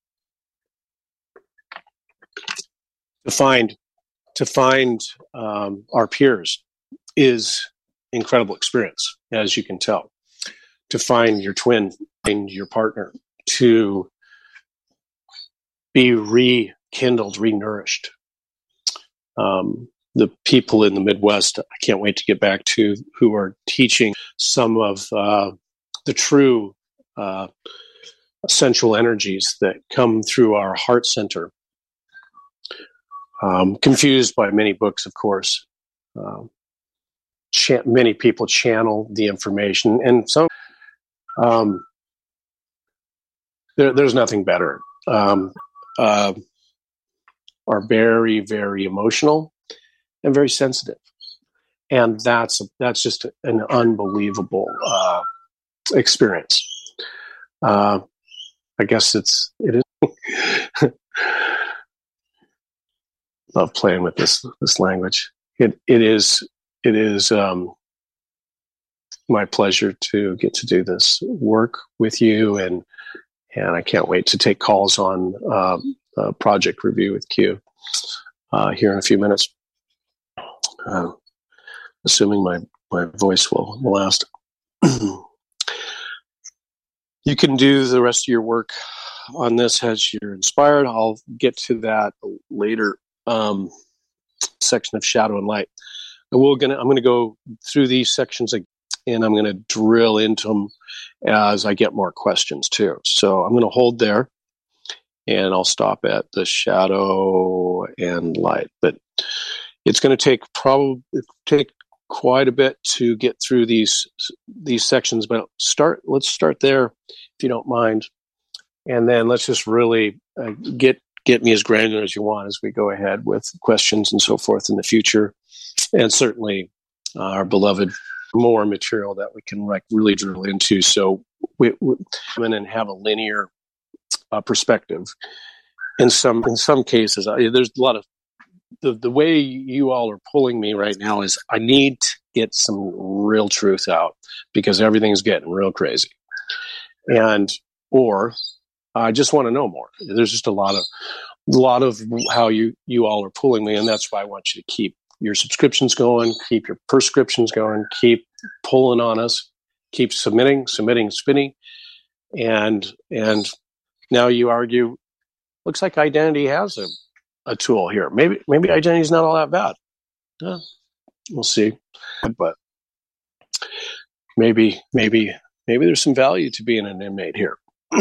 To find our peers is incredible experience, as you can tell. To find your twin, find your partner, to be rekindled, renourished, the people in the Midwest, I can't wait to get back to, who are teaching some of the true essential energies that come through our heart center. Confused by many books, of course. Many people channel the information, and some there's nothing better. Are very, very emotional and very sensitive, and that's just an unbelievable experience. I guess it is. Love playing with this language. It is my pleasure to get to do this work with you, and I can't wait to take calls on project review with Q here in a few minutes. Assuming my voice will last. You can do the rest of your work on this as you're inspired. I'll get to that later. Section of shadow and light. I'm going to go through these sections again, and I'm going to drill into them as I get more questions too. So I'm going to hold there, and I'll stop at the shadow and light. But it's going to take quite a bit to get through these sections. But let's start there, if you don't mind, and then let's just really get me as granular as you want as we go ahead with questions and so forth in the future, and certainly our beloved more material that we can really drill into. So we come in and have a linear perspective. In some cases, there's a lot of the way you all are pulling me right now is I need to get some real truth out because everything's getting real crazy, or I just want to know more. There's just a lot of how you all are pulling me, and that's why I want you to keep your subscriptions going, keep your prescriptions going, keep pulling on us, keep submitting, spinning, and now you argue. Looks like identity has a tool here. Maybe identity is not all that bad. We'll see, but maybe there's some value to being an inmate here.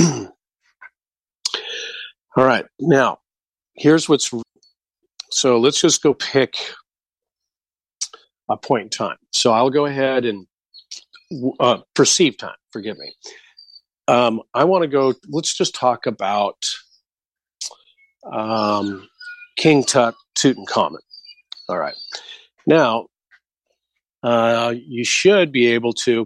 All right, now here's so let's just go pick a point in time. So I'll go ahead and perceive time. Forgive me. I want to go. Let's just talk about King Tut, Tutankhamun. All right. Now, you should be able to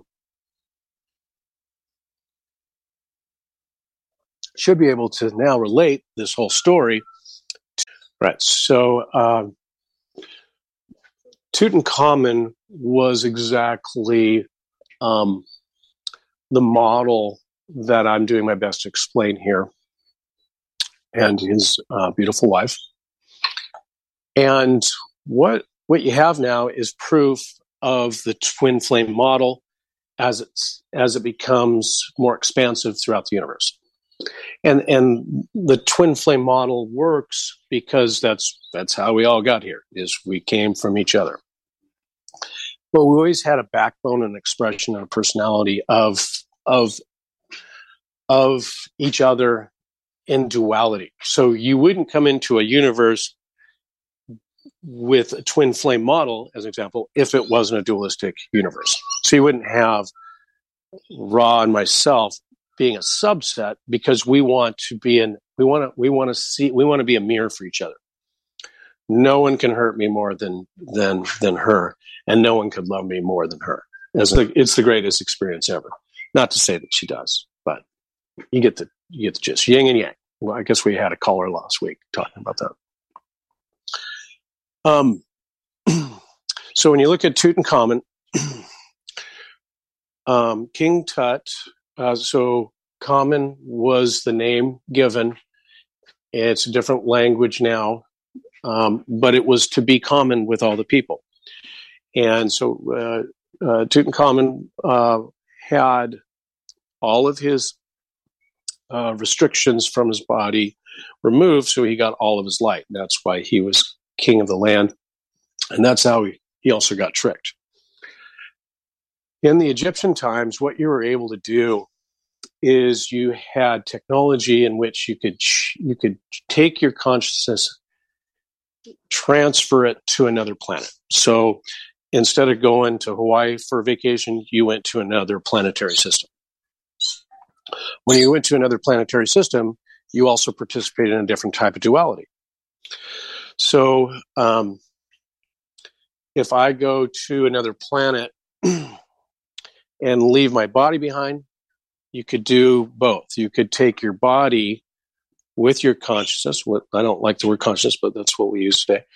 now relate this whole story. Right. So Tutankhamun was exactly the model that I'm doing my best to explain here, and his beautiful wife. And what you have now is proof of the twin flame model as it becomes more expansive throughout the universe. And the twin flame model works because that's how we all got here, is we came from each other. But we always had a backbone and expression and a personality of each other in duality. So you wouldn't come into a universe with a twin flame model, as an example, if it wasn't a dualistic universe. So you wouldn't have Ra and myself being a subset, because we want to be we want to be a mirror for each other. No one can hurt me more than her, and no one could love me more than her. It's the greatest experience ever. Not to say that she does, but you get the gist. Yin and yang. Well, I guess we had a caller last week talking about that. So when you look at Tutankhamun, King Tut, so Khamun was the name given. It's a different language now, but it was to be common with all the people. And so Tutankhamun had all of his restrictions from his body removed, so he got all of his light. That's why he was king of the land. And that's how he also got tricked. In the Egyptian times, what you were able to do is you had technology in which you could take your consciousness, transfer it to another planet. So instead of going to Hawaii for a vacation, you went to another planetary system. When you went to another planetary system, you also participated in a different type of duality. So if I go to another planet and leave my body behind, you could do both. You could take your body with your consciousness. I don't like the word consciousness, but that's what we use today.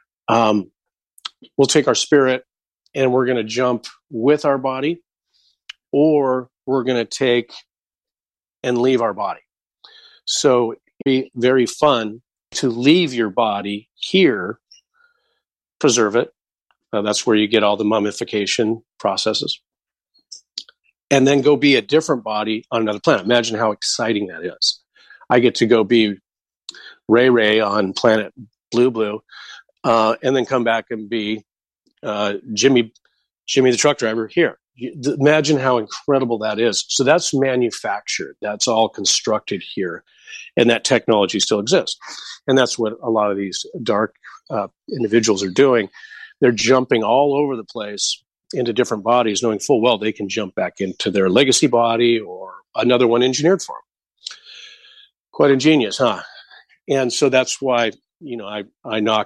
We'll take our spirit and we're going to jump with our body, or we're going to take and leave our body. So it'd be very fun to leave your body here, preserve it. That's where you get all the mummification processes. And then go be a different body on another planet. Imagine how exciting that is. I get to go be Ray Ray on planet Blue, and then come back and be Jimmy the truck driver here. Imagine how incredible that is. So that's manufactured. That's all constructed here. And that technology still exists. And that's what a lot of these dark individuals are doing. They're jumping all over the place into different bodies, knowing full well they can jump back into their legacy body or another one engineered for them. Quite ingenious, huh? And so that's why, I knock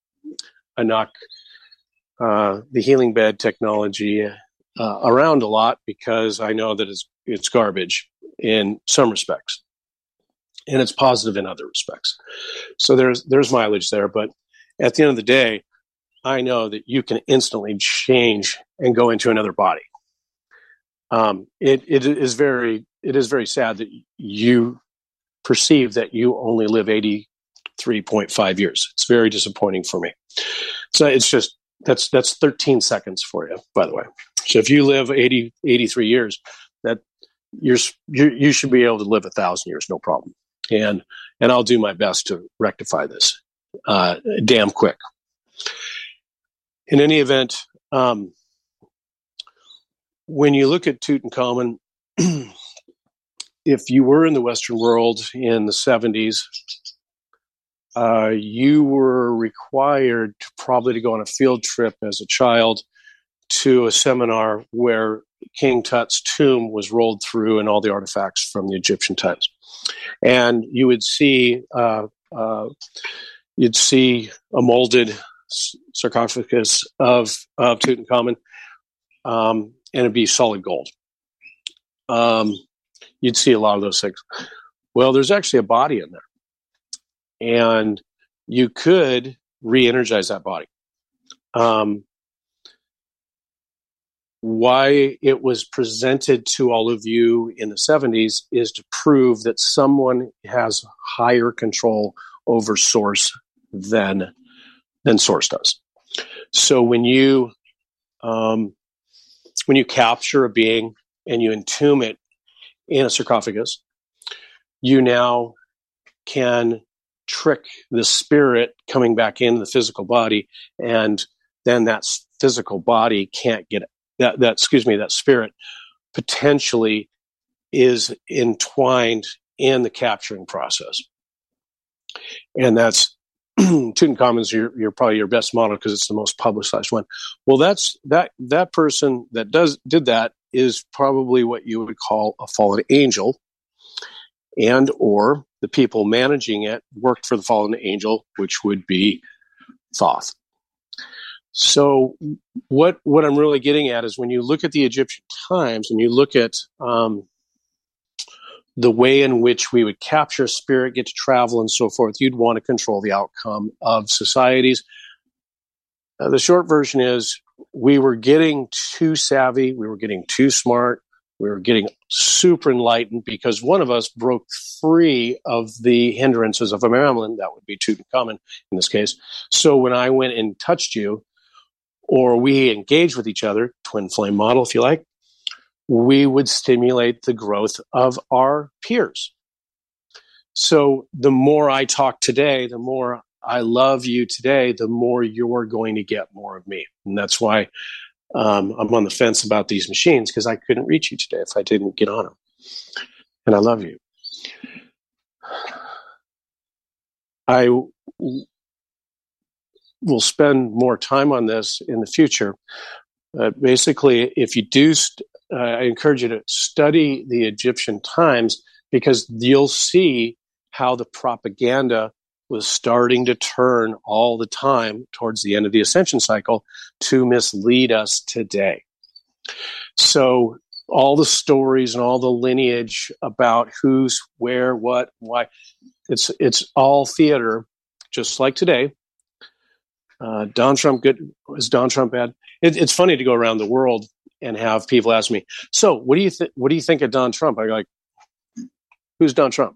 the healing bed technology around a lot, because I know that it's garbage in some respects, and it's positive in other respects. So there's mileage there, but at the end of the day, I know that you can instantly change and go into another body. It is very sad that you perceive that you only live 83.5 years. It's very disappointing for me. So it's just, that's 13 seconds for you, by the way. So if you live 83 years, that you should be able to live 1,000 years, no problem. And I'll do my best to rectify this damn quick. In any event, when you look at Tutankhamun, if you were in the Western world in the 70s, you were required probably to go on a field trip as a child to a seminar where King Tut's tomb was rolled through and all the artifacts from the Egyptian times. And you would see you'd see a molded sarcophagus of Tutankhamun, and it'd be solid gold. You'd see a lot of those things. Well, there's actually a body in there, and you could re-energize that body. Why it was presented to all of you in the 70s is to prove that someone has higher control over Source than Source does. So when you capture a being and you entomb it in a sarcophagus, you now can trick the spirit coming back into the physical body, and then that physical body can't get that spirit potentially is entwined in the capturing process. And that's Tutankhamun's you're probably your best model because it's the most publicized one. Well, that person that did that is probably what you would call a fallen angel, and or the people managing it worked for the fallen angel, which would be Thoth. So what I'm really getting at is when you look at the Egyptian times and you look at the way in which we would capture a spirit, get to travel, and so forth, you'd want to control the outcome of societies. The short version is we were getting too savvy, we were getting too smart, we were getting super enlightened because one of us broke free of the hindrances of a Mamlin, that would be Tutankhamun in this case. So when I went and touched you, or we engaged with each other, twin flame model if you like, we would stimulate the growth of our peers. So the more I talk today, the more I love you today, the more you're going to get more of me. And that's why I'm on the fence about these machines, because I couldn't reach you today if I didn't get on them. And I love you. I will spend more time on this in the future. Basically, if you do, I encourage you to study the Egyptian times, because you'll see how the propaganda was starting to turn all the time towards the end of the ascension cycle to mislead us today. So all the stories and all the lineage about who's, where, what, why, it's all theater, just like today. Don Trump good? Is Don Trump bad? It's funny to go around the world and have people ask me, so what do you think? What do you think of Don Trump? I go like, who's Don Trump?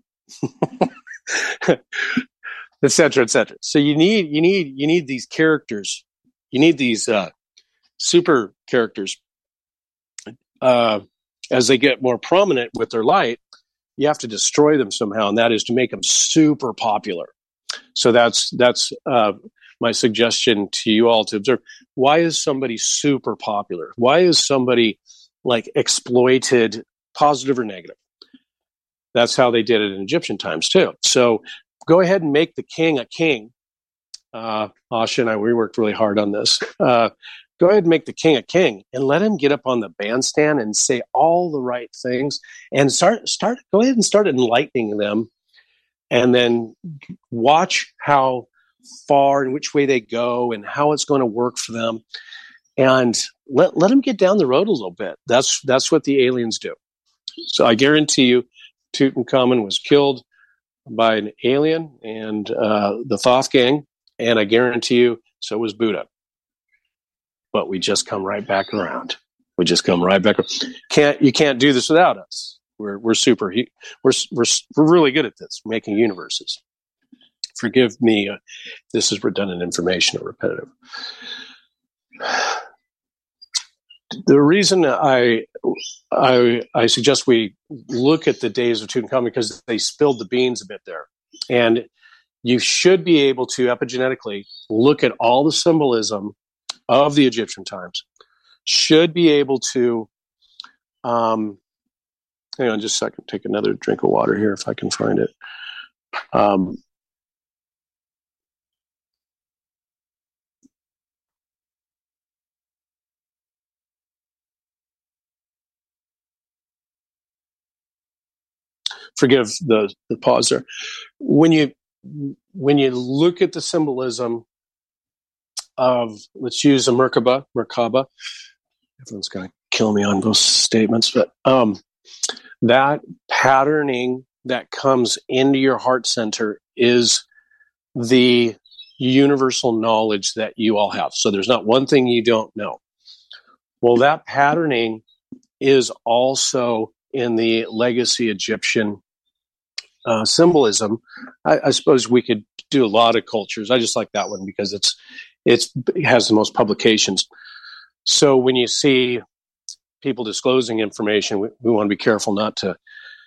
Et cetera, et cetera. So you need these characters. You need these super characters. As they get more prominent with their light, you have to destroy them somehow, and that is to make them super popular. So that's my suggestion to you all to observe. Why is somebody super popular? Why is somebody like exploited, positive or negative? That's how they did it in Egyptian times too. So go ahead and make the king a king. Asha and I, we worked really hard on this. Go ahead and make the king a king, and let him get up on the bandstand and say all the right things, and go ahead and start enlightening them, and then watch how far and which way they go and how it's going to work for them, and let them get down the road a little bit. That's what the aliens do. So I guarantee you, Tutankhamun was killed by an alien and the Thoth gang, and I guarantee you, so was Buddha. But we just come right back around. We just come right back. You can't do this without us. We're really good at this, making universes. Forgive me, this is redundant information or repetitive. The reason I suggest we look at the days of Tutankhamun, because they spilled the beans a bit there, and you should be able to epigenetically look at all the symbolism of the Egyptian times. Should be able to, hang on just a second, take another drink of water here if I can find it. Forgive the pause there. When you look at the symbolism of, let's use a Merkaba. Everyone's going to kill me on those statements, but that patterning that comes into your heart center is the universal knowledge that you all have. So there's not one thing you don't know. Well, that patterning is also in the legacy Egyptian symbolism. I suppose we could do a lot of cultures. I just like that one because it has the most publications. So when you see people disclosing information, we want to be careful not to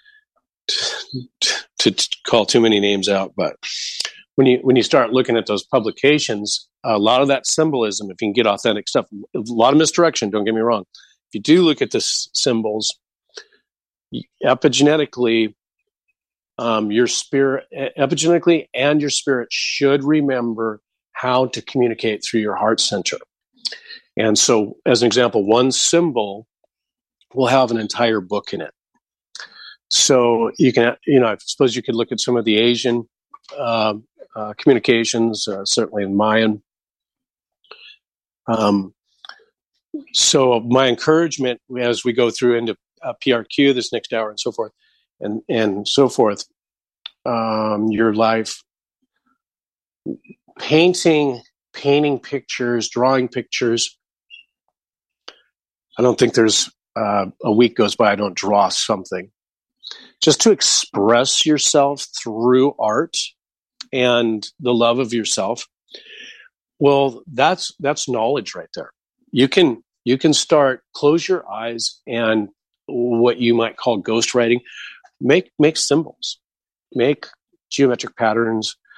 call too many names out. But when you start looking at those publications, a lot of that symbolism, if you can get authentic stuff, a lot of misdirection, don't get me wrong. If you do look at the symbols, epigenetically, your spirit, epigenetically, and your spirit should remember how to communicate through your heart center. And so, as an example, one symbol will have an entire book in it. So you can, I suppose you could look at some of the Asian communications, certainly in Mayan. So my encouragement as we go through into PRQ this next hour and so forth, and so forth, your life, painting pictures, drawing pictures. I don't think there's a week goes by I don't draw something. Just to express yourself through art and the love of yourself. Well, that's knowledge right there. You can start, close your eyes, and what you might call ghost writing, make symbols, make geometric patterns,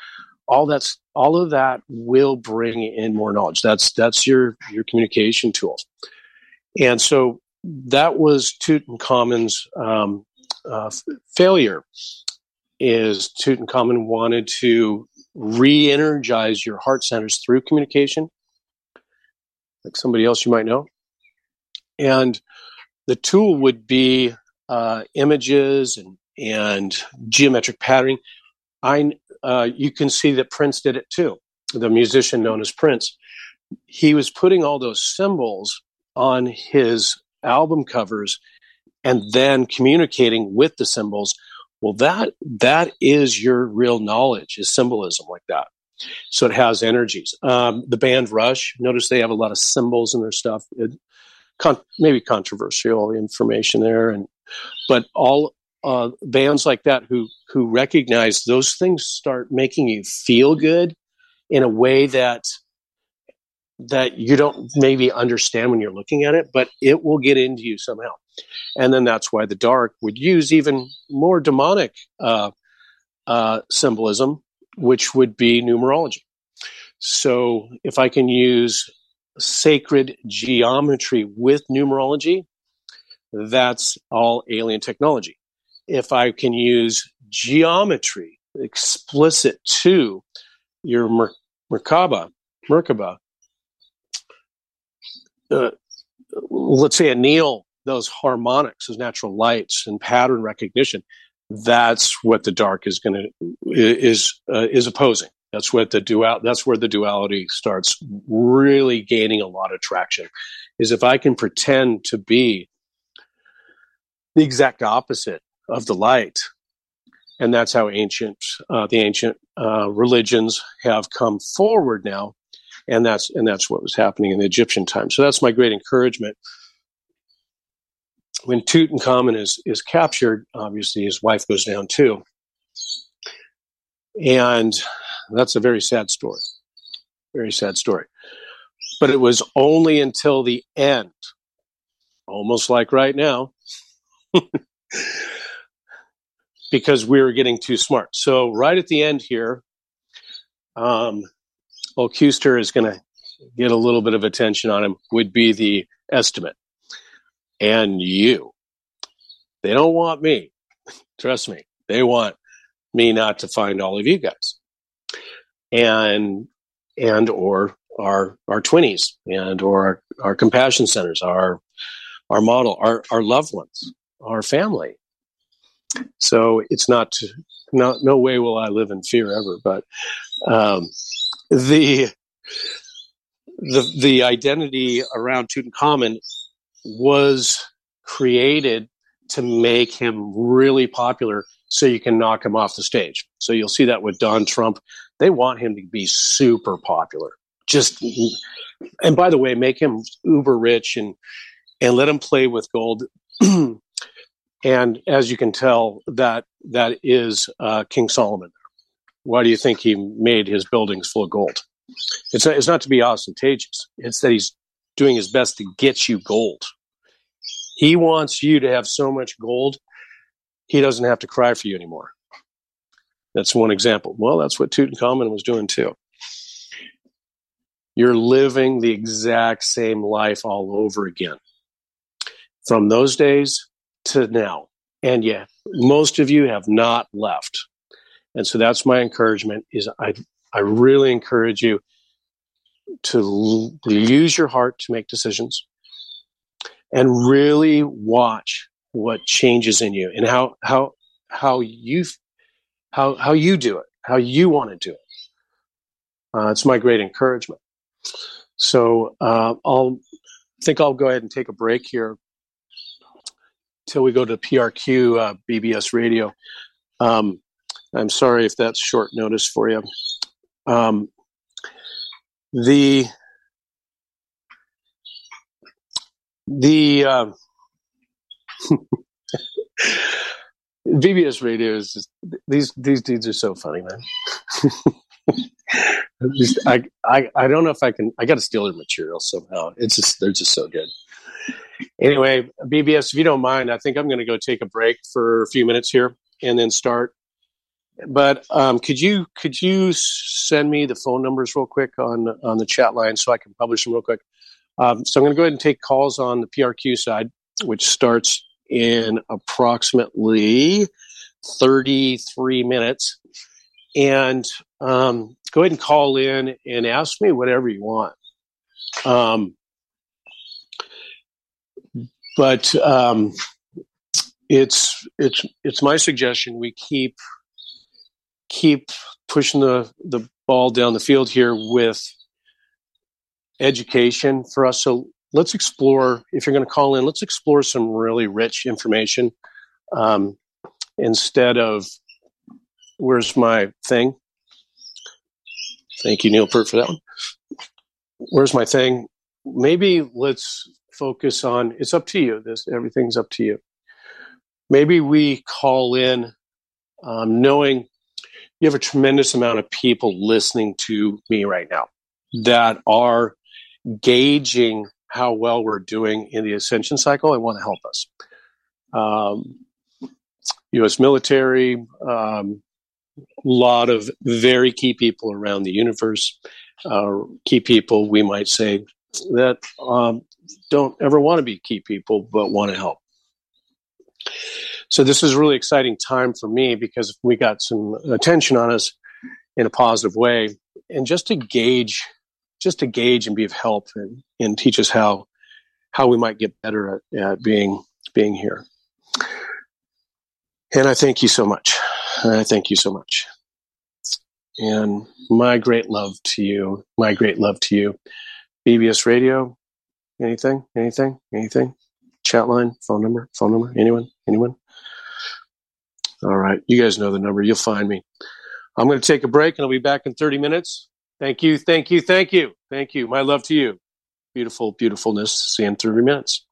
all of that will bring in more knowledge. That's your communication tools. And so that was Tutankhamun's failure. Is Tutankhamun wanted to re-energize your heart centers through communication, like somebody else you might know. And the tool would be images and geometric patterning. You can see that Prince did it too. The musician known as Prince, he was putting all those symbols on his album covers and then communicating with the symbols. Well, that is your real knowledge, is symbolism like that. So it has energies. The band Rush, notice they have a lot of symbols in their stuff. Maybe controversial information there, but all bands like that who recognize those things start making you feel good in a way that you don't maybe understand when you're looking at it, but it will get into you somehow. And then that's why the dark would use even more demonic symbolism, which would be numerology. So if I can use sacred geometry with numerology, that's all alien technology. If I can use geometry explicit to your Merkaba, let's say anneal those harmonics, those natural lights and pattern recognition, that's what the dark is opposing. That's where the duality starts really gaining a lot of traction. Is if I can pretend to be the exact opposite of the light, and that's how the ancient religions have come forward now, and that's what was happening in the Egyptian time. So that's my great encouragement. When Tutankhamun is captured, obviously his wife goes down too, and that's a very sad story. Very sad story. But it was only until the end, almost like right now, because we were getting too smart. So right at the end here, old Custer is going to get a little bit of attention on him, would be the estimate. And they don't want me. Trust me. They want me not to find all of you guys. And or our 20s or our compassion centers, our model, our loved ones, our family. So it's no way will I live in fear ever. But the identity around Tutankhamun was created to make him really popular so you can knock him off the stage. So you'll see that with Donald Trump. They want him to be super popular. And by the way, make him uber rich and let him play with gold. And as you can tell, that is King Solomon. Why do you think he made his buildings full of gold? It's not to be ostentatious. It's that he's doing his best to get you gold. He wants you to have so much gold, he doesn't have to cry for you anymore. That's one example. Well, that's what Tutankhamun was doing too. You're living the exact same life all over again. From those days to now. And yeah, most of you have not left. And so that's my encouragement, is I really encourage you to use your heart to make decisions and really watch what changes in you and how you do it, how you want to do it. It's my great encouragement. So I'll go ahead and take a break here till we go to PRQ BBS Radio. I'm sorry if that's short notice for you. The BBS Radio is just, these dudes are so funny, man. I don't know if I can. I got to steal their material somehow. They're just so good. Anyway, BBS, if you don't mind, I think I'm going to go take a break for a few minutes here and then start. But could you send me the phone numbers real quick on the chat line so I can publish them real quick? So I'm going to go ahead and take calls on the PRQ side, which starts in approximately 33 minutes. And go ahead and call in and ask me whatever you want. But it's my suggestion we keep pushing the ball down the field here with education for us. So let's explore, if you're going to call in, let's explore some really rich information instead of, where's my thing? Thank you, Neil Peart, for that one. Where's my thing? Maybe let's focus on, it's up to you. Everything's up to you. Maybe we call in knowing you have a tremendous amount of people listening to me right now that are gauging how well we're doing in the ascension cycle and want to help us. U.S. military, lot of very key people around the universe, key people we might say that don't ever want to be key people but want to help. So this is a really exciting time for me because we got some attention on us in a positive way, and just to gauge and be of help and teach us how we might get better at being here. And I thank you so much. I thank you so much. And my great love to you. My great love to you. BBS Radio. Anything? Chat line, phone number. Anyone? All right. You guys know the number. You'll find me. I'm going to take a break and I'll be back in 30 minutes. Thank you. My love to you. Beautiful, beautifulness. See you in 30 minutes.